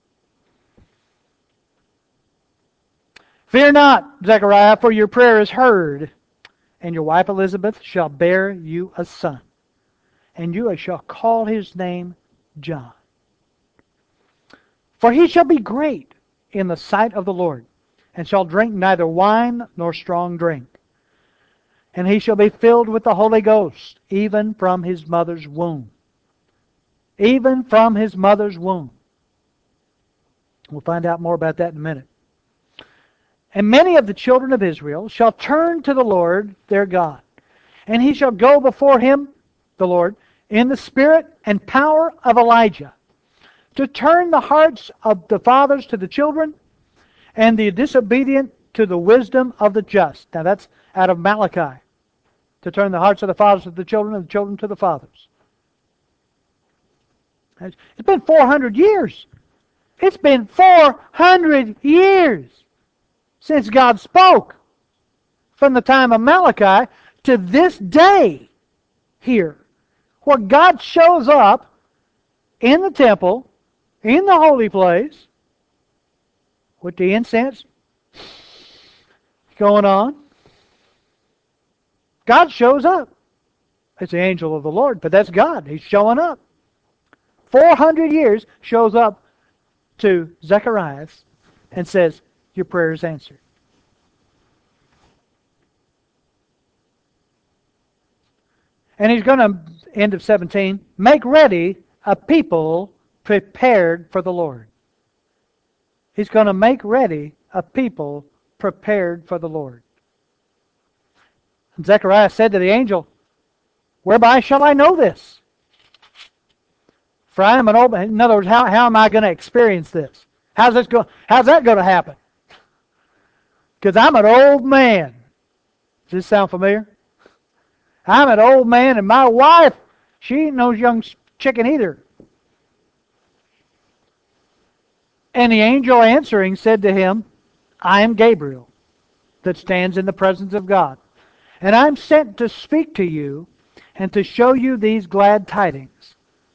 Fear not, Zechariah, for your prayer is heard, and your wife Elizabeth shall bear you a son, and you shall call his name John. For he shall be great in the sight of the Lord, and shall drink neither wine nor strong drink. And he shall be filled with the Holy Ghost, even from his mother's womb. Even from his mother's womb. We'll find out more about that in a minute. And many of the children of Israel shall turn to the Lord their God. And he shall go before him, the Lord, in the spirit and power of Elijah, to turn the hearts of the fathers to the children, and the disobedient to the wisdom of the just. Now that's out of Malachi. To turn the hearts of the fathers to the children, and the children to the fathers. It's been 400 years. It's been 400 years since God spoke, from the time of Malachi to this day here, where God shows up in the temple, in the holy place, with the incense going on. God shows up. It's the angel of the Lord, but that's God. He's showing up. 400 years shows up to Zechariah and says, your prayer is answered. And he's going to, end of 17, make ready a people prepared for the Lord. He's going to make ready a people prepared for the Lord. And Zechariah said to the angel, whereby shall I know this? For I am an old man. In other words, how am I going to experience this? How's that going to happen? Because I'm an old man. Does this sound familiar? I'm an old man, and my wife, she ain't no young chicken either. And the angel answering said to him, I am Gabriel, that stands in the presence of God. And I'm sent to speak to you and to show you these glad tidings.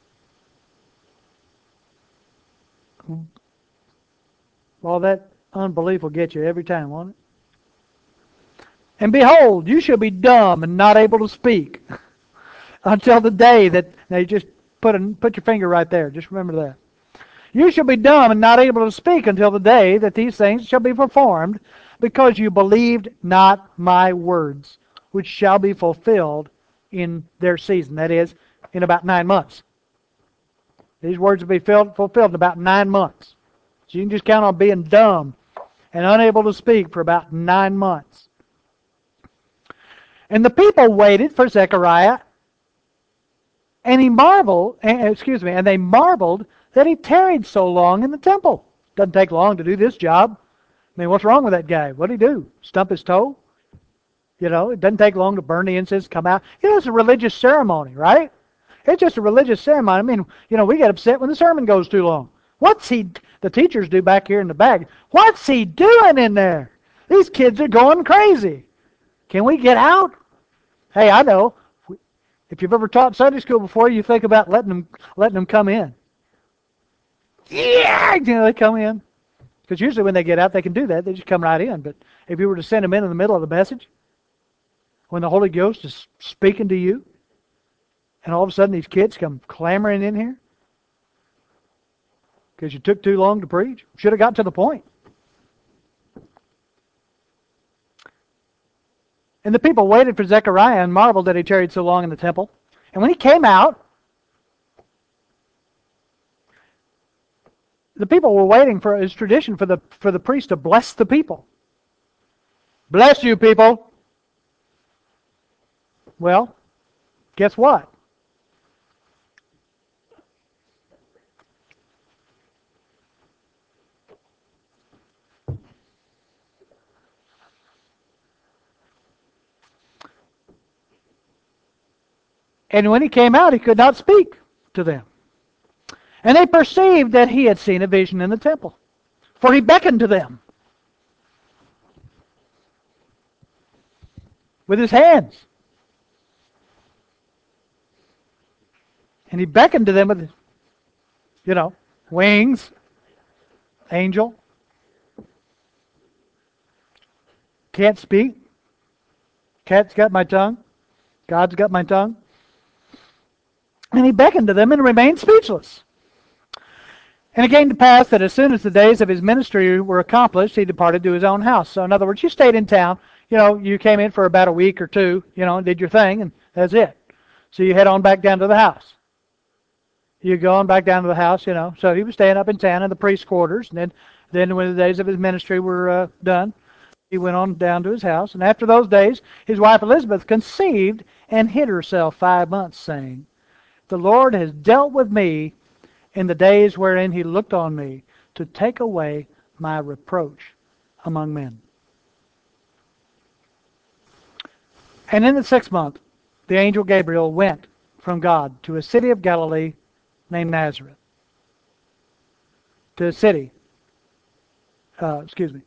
Well, that unbelief will get you every time, won't it? And behold, you shall be dumb and not able to speak until the day that... Now you just put your finger right there. Just remember that. You shall be dumb and not able to speak until the day that these things shall be performed, because you believed not my words, which shall be fulfilled in their season. That is, in about 9 months. These words will be fulfilled in about 9 months. So you can just count on being dumb and unable to speak for about 9 months. And the people waited for Zechariah, and they marveled that he tarried so long in the temple. Doesn't take long to do this job. I mean, what's wrong with that guy? What did he do? Stump his toe? You know, it doesn't take long to burn the incense, come out. You know, it's a religious ceremony, right? It's just a religious ceremony. I mean, you know, we get upset when the sermon goes too long. The teachers do back here in the back. What's he doing in there? These kids are going crazy. Can we get out? Hey, I know. If you've ever taught Sunday school before, you think about letting them come in. Yeah, you know, they come in. Because usually when they get out, they can do that. They just come right in. But if you were to send them in the middle of the message, when the Holy Ghost is speaking to you, and all of a sudden these kids come clamoring in here, because you took too long to preach, should have got to the point. And the people waited for Zechariah and marveled that he tarried so long in the temple. And when he came out, the people were waiting for his tradition for the priest to bless the people. Bless you, people. Well, guess what? And when he came out, he could not speak to them. And they perceived that he had seen a vision in the temple, for he beckoned to them with his hands. And he beckoned to them with, wings, angel. Can't speak. Cat's got my tongue. God's got my tongue. And he beckoned to them and remained speechless. And it came to pass that as soon as the days of his ministry were accomplished, he departed to his own house. So in other words, you stayed in town. You came in for about a week or two, and did your thing, and that's it. So you head on back down to the house. You go on back down to the house, So he was staying up in town in the priest's quarters. And then when the days of his ministry were done, he went on down to his house. And after those days, his wife Elizabeth conceived and hid herself 5 months, saying, "The Lord has dealt with me in the days wherein he looked on me to take away my reproach among men." And in the 6th month, the angel Gabriel went from God to a city of Galilee named Nazareth. To a city, to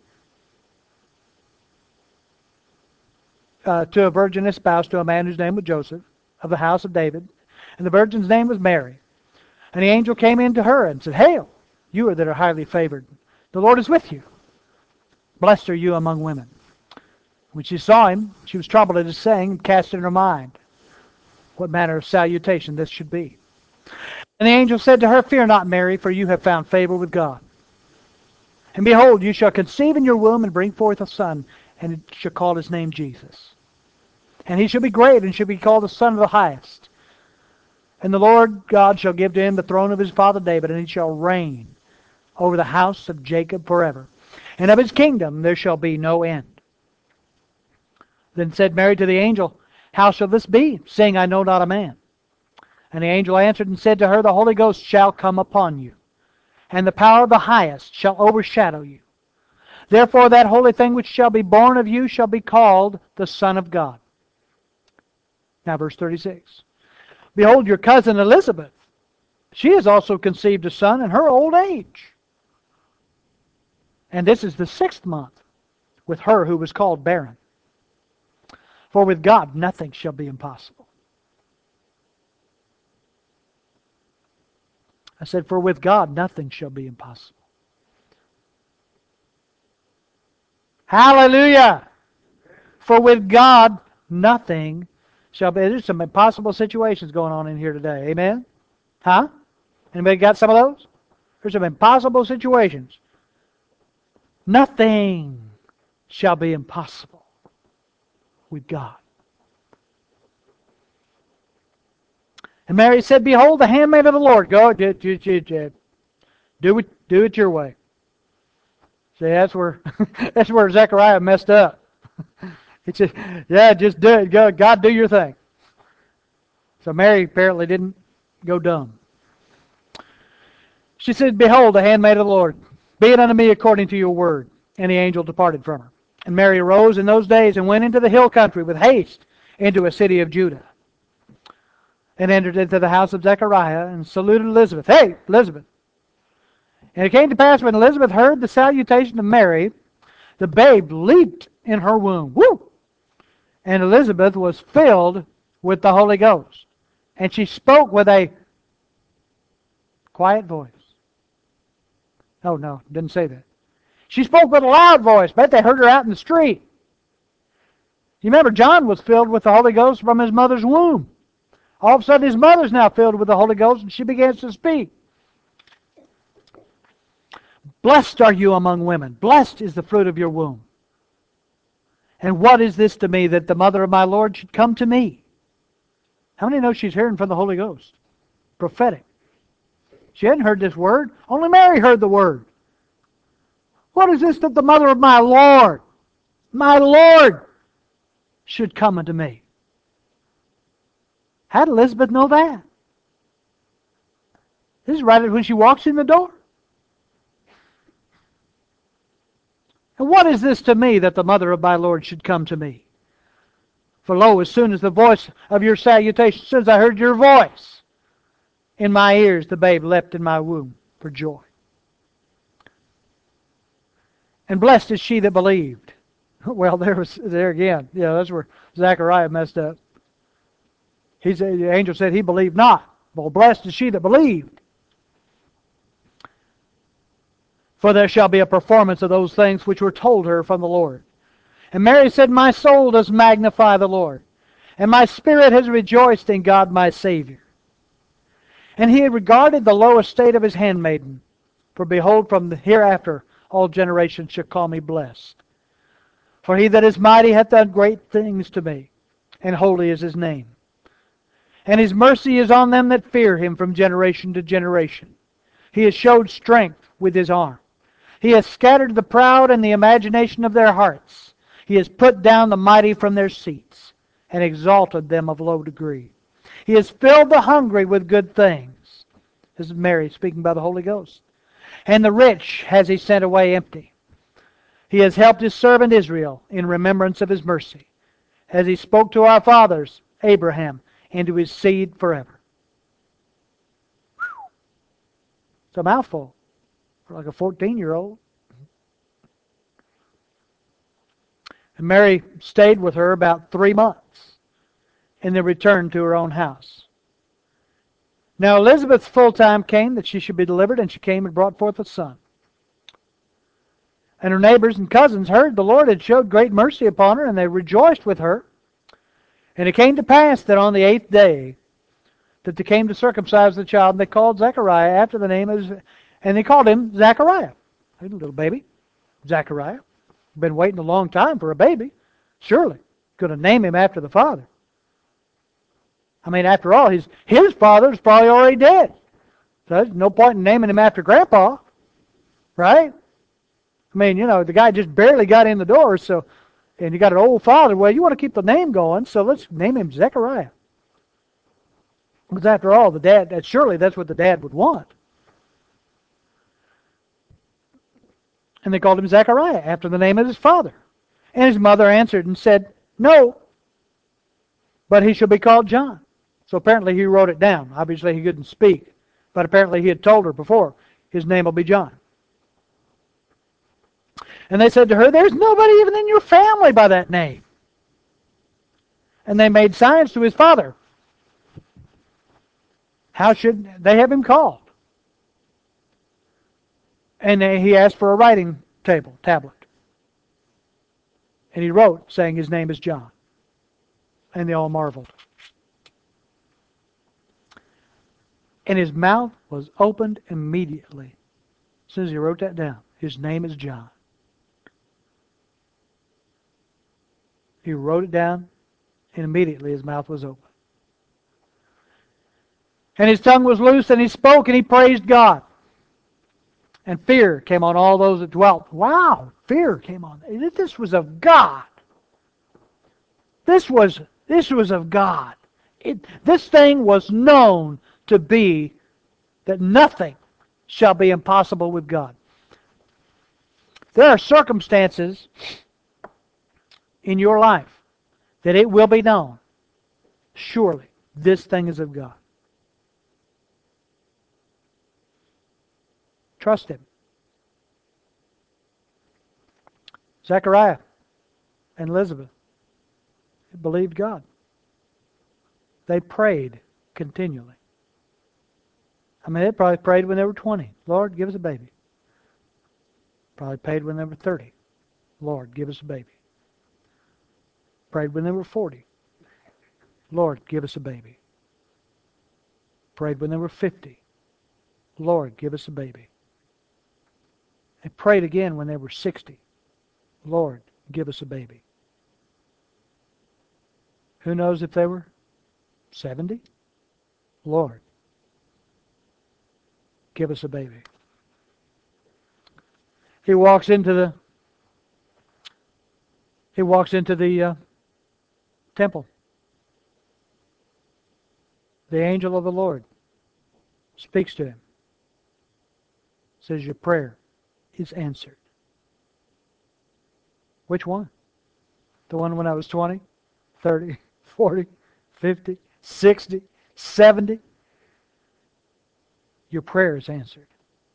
a virgin espoused to a man whose name was Joseph, of the house of David, and the virgin's name was Mary. And the angel came in to her and said, "Hail, you that are highly favored. The Lord is with you. Blessed are you among women." When she saw him, she was troubled at his saying, and cast in her mind what manner of salutation this should be. And the angel said to her, "Fear not, Mary, for you have found favor with God. And behold, you shall conceive in your womb and bring forth a son, and it shall call his name Jesus. And he shall be great, and shall be called the Son of the Highest. And the Lord God shall give to him the throne of his father David, and he shall reign over the house of Jacob forever. And of his kingdom there shall be no end." Then said Mary to the angel, "How shall this be, seeing I know not a man?" And the angel answered and said to her, "The Holy Ghost shall come upon you, and the power of the Highest shall overshadow you. Therefore that holy thing which shall be born of you shall be called the Son of God." Now verse 36. "Behold, your cousin Elizabeth, she has also conceived a son in her old age. And this is the 6th month with her who was called barren. For with God nothing shall be impossible." I said, for with God nothing shall be impossible. Hallelujah! For with God nothing shall be. There's some impossible situations going on in here today. Amen? Huh? Anybody got some of those? There's some impossible situations. Nothing shall be impossible with God. And Mary said, "Behold, the handmaid of the Lord. Go, do it your way." See, that's where Zechariah messed up. He said, "Yeah, just do it. Go, God, do your thing." So Mary apparently didn't go dumb. She said, "Behold, the handmaid of the Lord. Be it unto me according to your word." And the angel departed from her. And Mary arose in those days and went into the hill country with haste into a city of Judah, and entered into the house of Zechariah, and saluted Elizabeth. "Hey, Elizabeth." And it came to pass when Elizabeth heard the salutation of Mary, the babe leaped in her womb. Woo! And Elizabeth was filled with the Holy Ghost. And she spoke with a quiet voice. Oh, no, didn't say that. She spoke with a loud voice. Bet they heard her out in the street. You remember, John was filled with the Holy Ghost from his mother's womb. All of a sudden, his mother's now filled with the Holy Ghost, and she begins to speak. "Blessed are you among women. Blessed is the fruit of your womb. And what is this to me, that the mother of my Lord should come to me?" How many know she's hearing from the Holy Ghost? Prophetic. She hadn't heard this word. Only Mary heard the word. What is this, that the mother of my Lord, should come unto me? How did Elizabeth know that? This is right when she walks in the door. "And what is this to me, that the mother of my Lord should come to me? For lo, as soon as the voice of your salutation, as soon as I heard your voice in my ears, the babe leapt in my womb for joy. And blessed is she that believed." Well, there again. Yeah, that's where Zechariah messed up. The angel said he believed not, Well, blessed is she that believed. For there shall be a performance of those things which were told her from the Lord. And Mary said, My soul does magnify the Lord, and my spirit has rejoiced in God my Savior. And he had regarded the low estate of his handmaiden. For behold, from the hereafter all generations shall call me blessed. For he that is mighty hath done great things to me, and holy is his name. And his mercy is on them that fear him from generation to generation. He has showed strength with his arm. He has scattered the proud in the imagination of their hearts. He has put down the mighty from their seats, and exalted them of low degree. He has filled the hungry with good things. This is Mary speaking by the Holy Ghost. And the rich has he sent away empty. He has helped his servant Israel in remembrance of his mercy, as he spoke to our fathers, Abraham, and to his seed forever. It's a mouthful for like a 14-year-old. And Mary stayed with her about 3 months, and then returned to her own house. Now Elizabeth's full time came that she should be delivered, and she came and brought forth a son. And her neighbors and cousins heard the Lord had showed great mercy upon her, and they rejoiced with her. And it came to pass that on the 8th day that they came to circumcise the child, and they called Zechariah after the name of, and they called him Zechariah. He's a little baby, Zechariah. Been waiting a long time for a baby. Surely going to name him after the father. I mean, after all, his father's probably already dead. So there's no point in naming him after Grandpa. Right? I mean, the guy just barely got in the door, and you got an old father. Well, you want to keep the name going, so let's name him Zechariah. Because after all, the dad, surely that's what the dad would want. And they called him Zechariah after the name of his father. And his mother answered and said, No, but he shall be called John. So apparently he wrote it down. Obviously he couldn't speak, but apparently he had told her before, his name will be John. And they said to her, There's nobody even in your family by that name. And they made signs to his father. How should they have him called? And he asked for a writing tablet. And he wrote, saying his name is John. And they all marveled. And his mouth was opened immediately. As soon as he wrote that down, his name is John. He wrote it down, and immediately his mouth was open. And his tongue was loose, and he spoke, and he praised God. And fear came on all those that dwelt. Wow, fear came on. This was of God. This was of God. This thing was known to be that nothing shall be impossible with God. There are circumstances in your life that it will be known. Surely, this thing is of God. Trust Him. Zechariah and Elizabeth believed God. They prayed continually. I mean, they probably prayed when they were 20. Lord, give us a baby. Probably prayed when they were 30. Lord, give us a baby. Prayed when they were 40. Lord, give us a baby. Prayed when they were 50. Lord, give us a baby. They prayed again when they were 60. Lord, give us a baby. Who knows if they were 70? Lord, give us a baby. He walks into the temple. The angel of the Lord speaks to him. Says, your prayer is answered. Which one? The one when I was 20, 30, 40, 50, 60, 70? Your prayer is answered.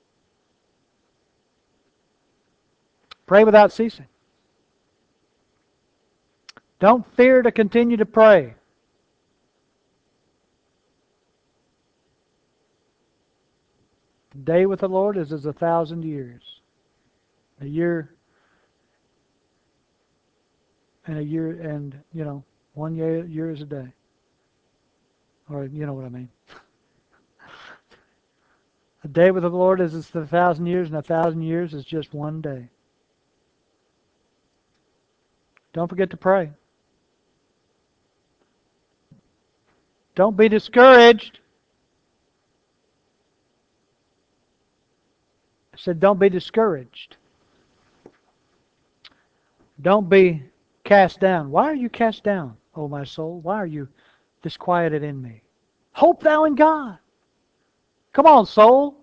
Pray without ceasing. Don't fear to continue to pray. The day with the Lord is as 1,000 years. A year and a year and, 1 year is a day. Or, you know what I mean. A day with the Lord is as 1,000 years, and 1,000 years is just one day. Don't forget to pray. Don't be discouraged. I said, don't be discouraged. Don't be cast down. Why are you cast down, O my soul? Why are you disquieted in me? Hope thou in God. Come on, soul.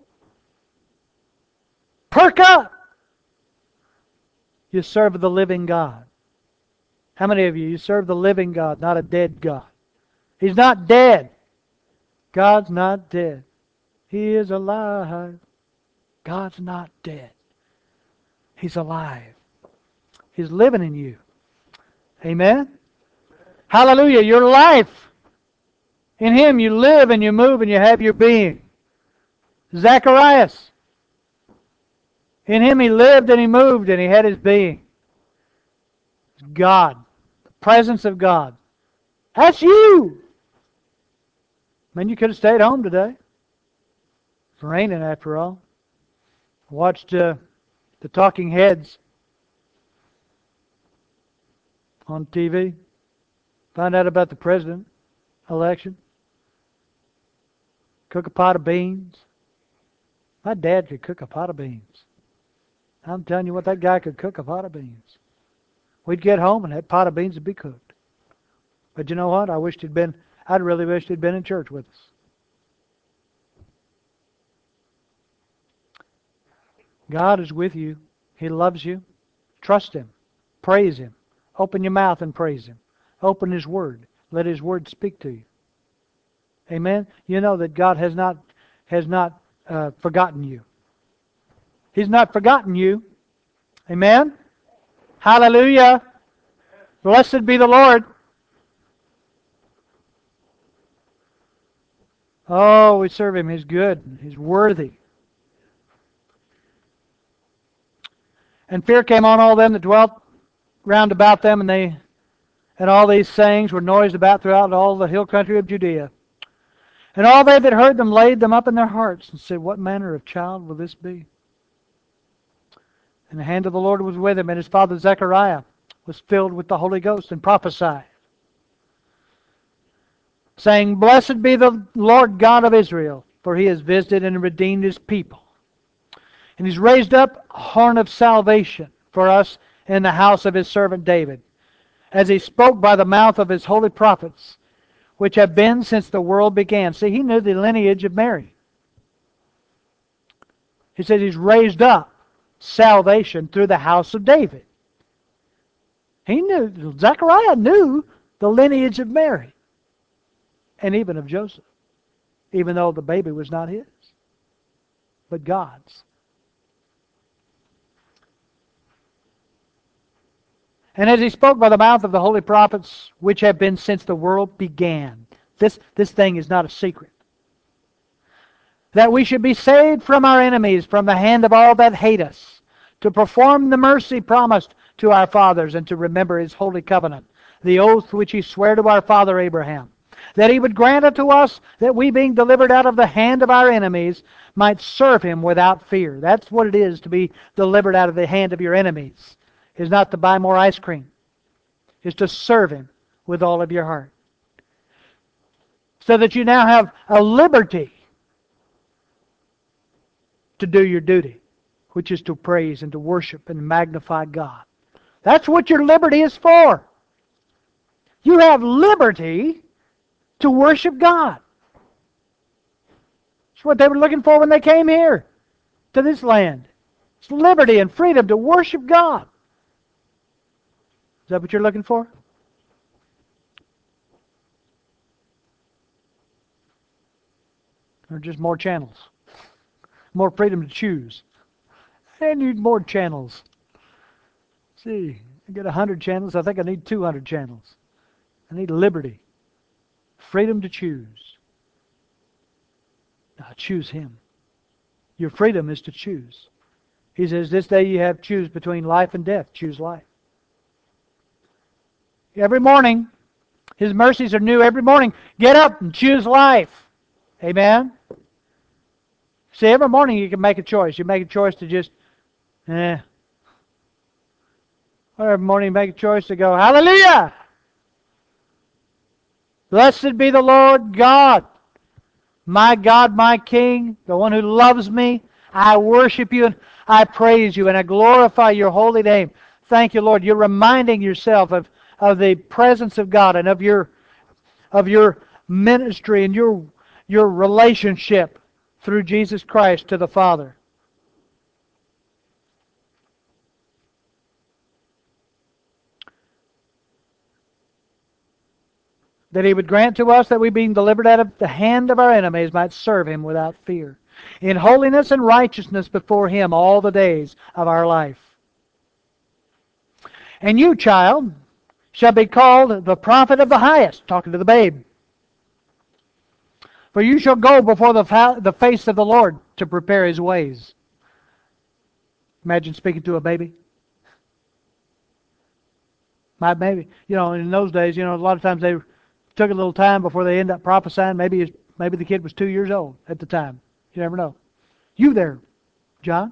Perk up. You serve the living God. How many of you serve the living God, not a dead God? He's not dead. God's not dead. He is alive. God's not dead. He's alive. He's living in you. Amen? Hallelujah. Your life. In Him you live and you move and you have your being. Zacharias. In Him he lived and he moved and he had his being. God. The presence of God. That's you. Man, you could have stayed home today. It's raining after all. I watched the Talking Heads on TV. Find out about the president election. Cook a pot of beans. My dad could cook a pot of beans. I'm telling you what, that guy could cook a pot of beans. We'd get home and that pot of beans would be cooked. But you know what? I'd really wished he'd been in church with us. God is with you. He loves you. Trust Him. Praise Him. Open your mouth and praise Him. Open His Word. Let His Word speak to you. Amen? You know that God has not forgotten you. He's not forgotten you. Amen? Hallelujah. Blessed be the Lord. Oh, we serve Him. He's good. He's worthy. And fear came on all them that dwelt round about them, and all these sayings were noised about throughout all the hill country of Judea. And all they that heard them laid them up in their hearts, and said, What manner of child will this be? And the hand of the Lord was with him, and his father Zechariah was filled with the Holy Ghost, and prophesied, saying, Blessed be the Lord God of Israel, for He has visited and redeemed His people. And He's raised up a horn of salvation for us in the house of His servant David, as He spoke by the mouth of His holy prophets, which have been since the world began. See, He knew the lineage of Mary. He said He's raised up salvation through the house of David. Zechariah knew the lineage of Mary, and even of Joseph, even though the baby was not his, but God's. And as He spoke by the mouth of the holy prophets, which have been since the world began. This thing is not a secret. That we should be saved from our enemies, from the hand of all that hate us, to perform the mercy promised to our fathers, and to remember His holy covenant, the oath which He sware to our father Abraham, that He would grant unto us that we, being delivered out of the hand of our enemies, might serve Him without fear. That's what it is to be delivered out of the hand of your enemies. Is not to buy more ice cream. Is to serve Him with all of your heart. So that you now have a liberty to do your duty, which is to praise and to worship and magnify God. That's what your liberty is for. You have liberty to worship God. That's what they were looking for when they came here to this land. It's liberty and freedom to worship God. Is that what you're looking for? Or just more channels? More freedom to choose? I need more channels. See, I get 100 channels. I think I need 200 channels. I need liberty. Freedom to choose. Now choose Him. Your freedom is to choose. He says, this day you have choose between life and death. Choose life. Every morning, His mercies are new every morning. Get up and choose life. Amen? See, every morning you can make a choice. You make a choice to just, Or every morning you make a choice to go, hallelujah! Blessed be the Lord God, my King, the one who loves me. I worship you and I praise you and I glorify your holy name. Thank you, Lord. You're reminding yourself of the presence of God and of your ministry and your relationship through Jesus Christ to the Father. That He would grant to us that we, being delivered out of the hand of our enemies, might serve Him without fear, in holiness and righteousness before Him all the days of our life. And you, child, shall be called the prophet of the highest, talking to the babe. For you shall go before the face of the Lord to prepare His ways. Imagine speaking to a baby. Maybe, in those days, a lot of times they took a little time before they end up prophesying. Maybe the kid was 2 years old at the time. You never know. You there, John?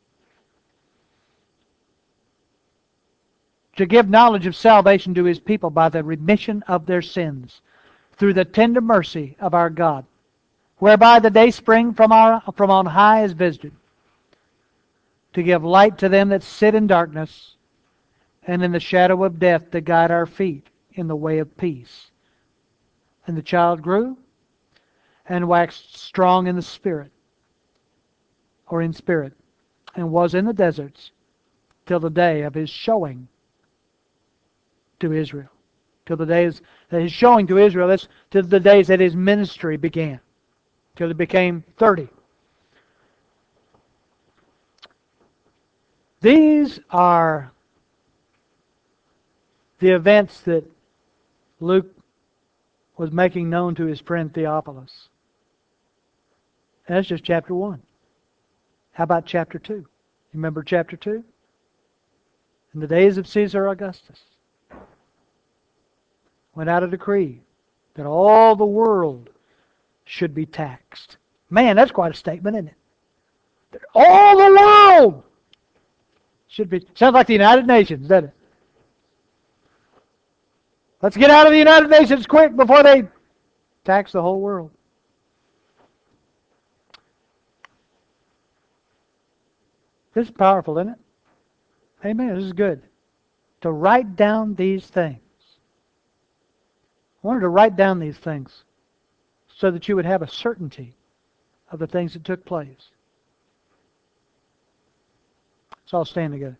To give knowledge of salvation to His people by the remission of their sins, through the tender mercy of our God, whereby the day spring from on high is visited, to give light to them that sit in darkness, and in the shadow of death to guide our feet in the way of peace. And the child grew and waxed strong in the spirit, or in spirit, and was in the deserts till the day of His showing to Israel. Till the days that His showing to Israel, that's till the days that His ministry began, till He became 30. These are the events that Luke was making known to his friend Theophilus. And that's just chapter 1. How about chapter 2? Remember chapter 2? In the days of Caesar Augustus, went out a decree that all the world should be taxed. Man, that's quite a statement, isn't it? That all the world should be. Sounds like the United Nations, doesn't it? Let's get out of the United Nations quick before they tax the whole world. This is powerful, isn't it? Amen. This is good. To write down these things. I wanted to write down these things so that you would have a certainty of the things that took place. So I'll stand together.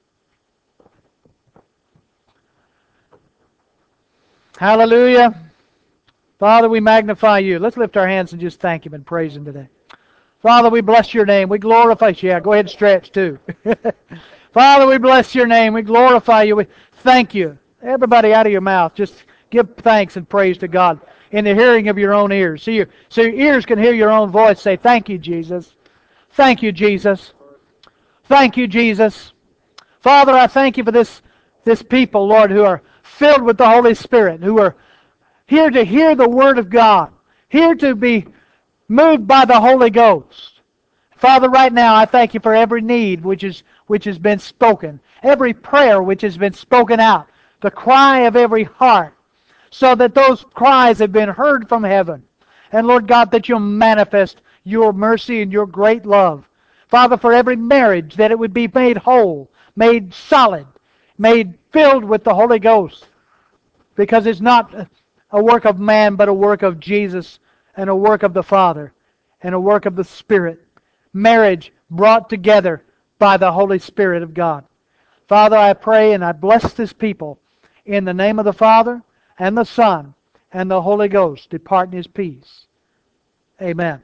Hallelujah. Father, we magnify you. Let's lift our hands and just thank Him and praise Him today. Father, we bless your name. We glorify you. Yeah, go ahead and stretch too. Father, we bless your name. We glorify you. We thank you. Everybody out of your mouth, just give thanks and praise to God in the hearing of your own ears. So your ears can hear your own voice say, thank you, Jesus. Thank you, Jesus. Thank you, Jesus. Father, I thank you for this people, Lord, who are filled with the Holy Spirit, who are here to hear the Word of God, here to be moved by the Holy Ghost. Father, right now I thank you for every need which has been spoken, every prayer which has been spoken out, the cry of every heart, so that those cries have been heard from heaven. And Lord God, that you'll manifest your mercy and your great love. Father, for every marriage, that it would be made whole, made solid, made filled with the Holy Ghost. Because it's not a work of man, but a work of Jesus and a work of the Father and a work of the Spirit. Marriage brought together by the Holy Spirit of God. Father, I pray and I bless this people in the name of the Father and the Son and the Holy Ghost. Depart in His peace. Amen.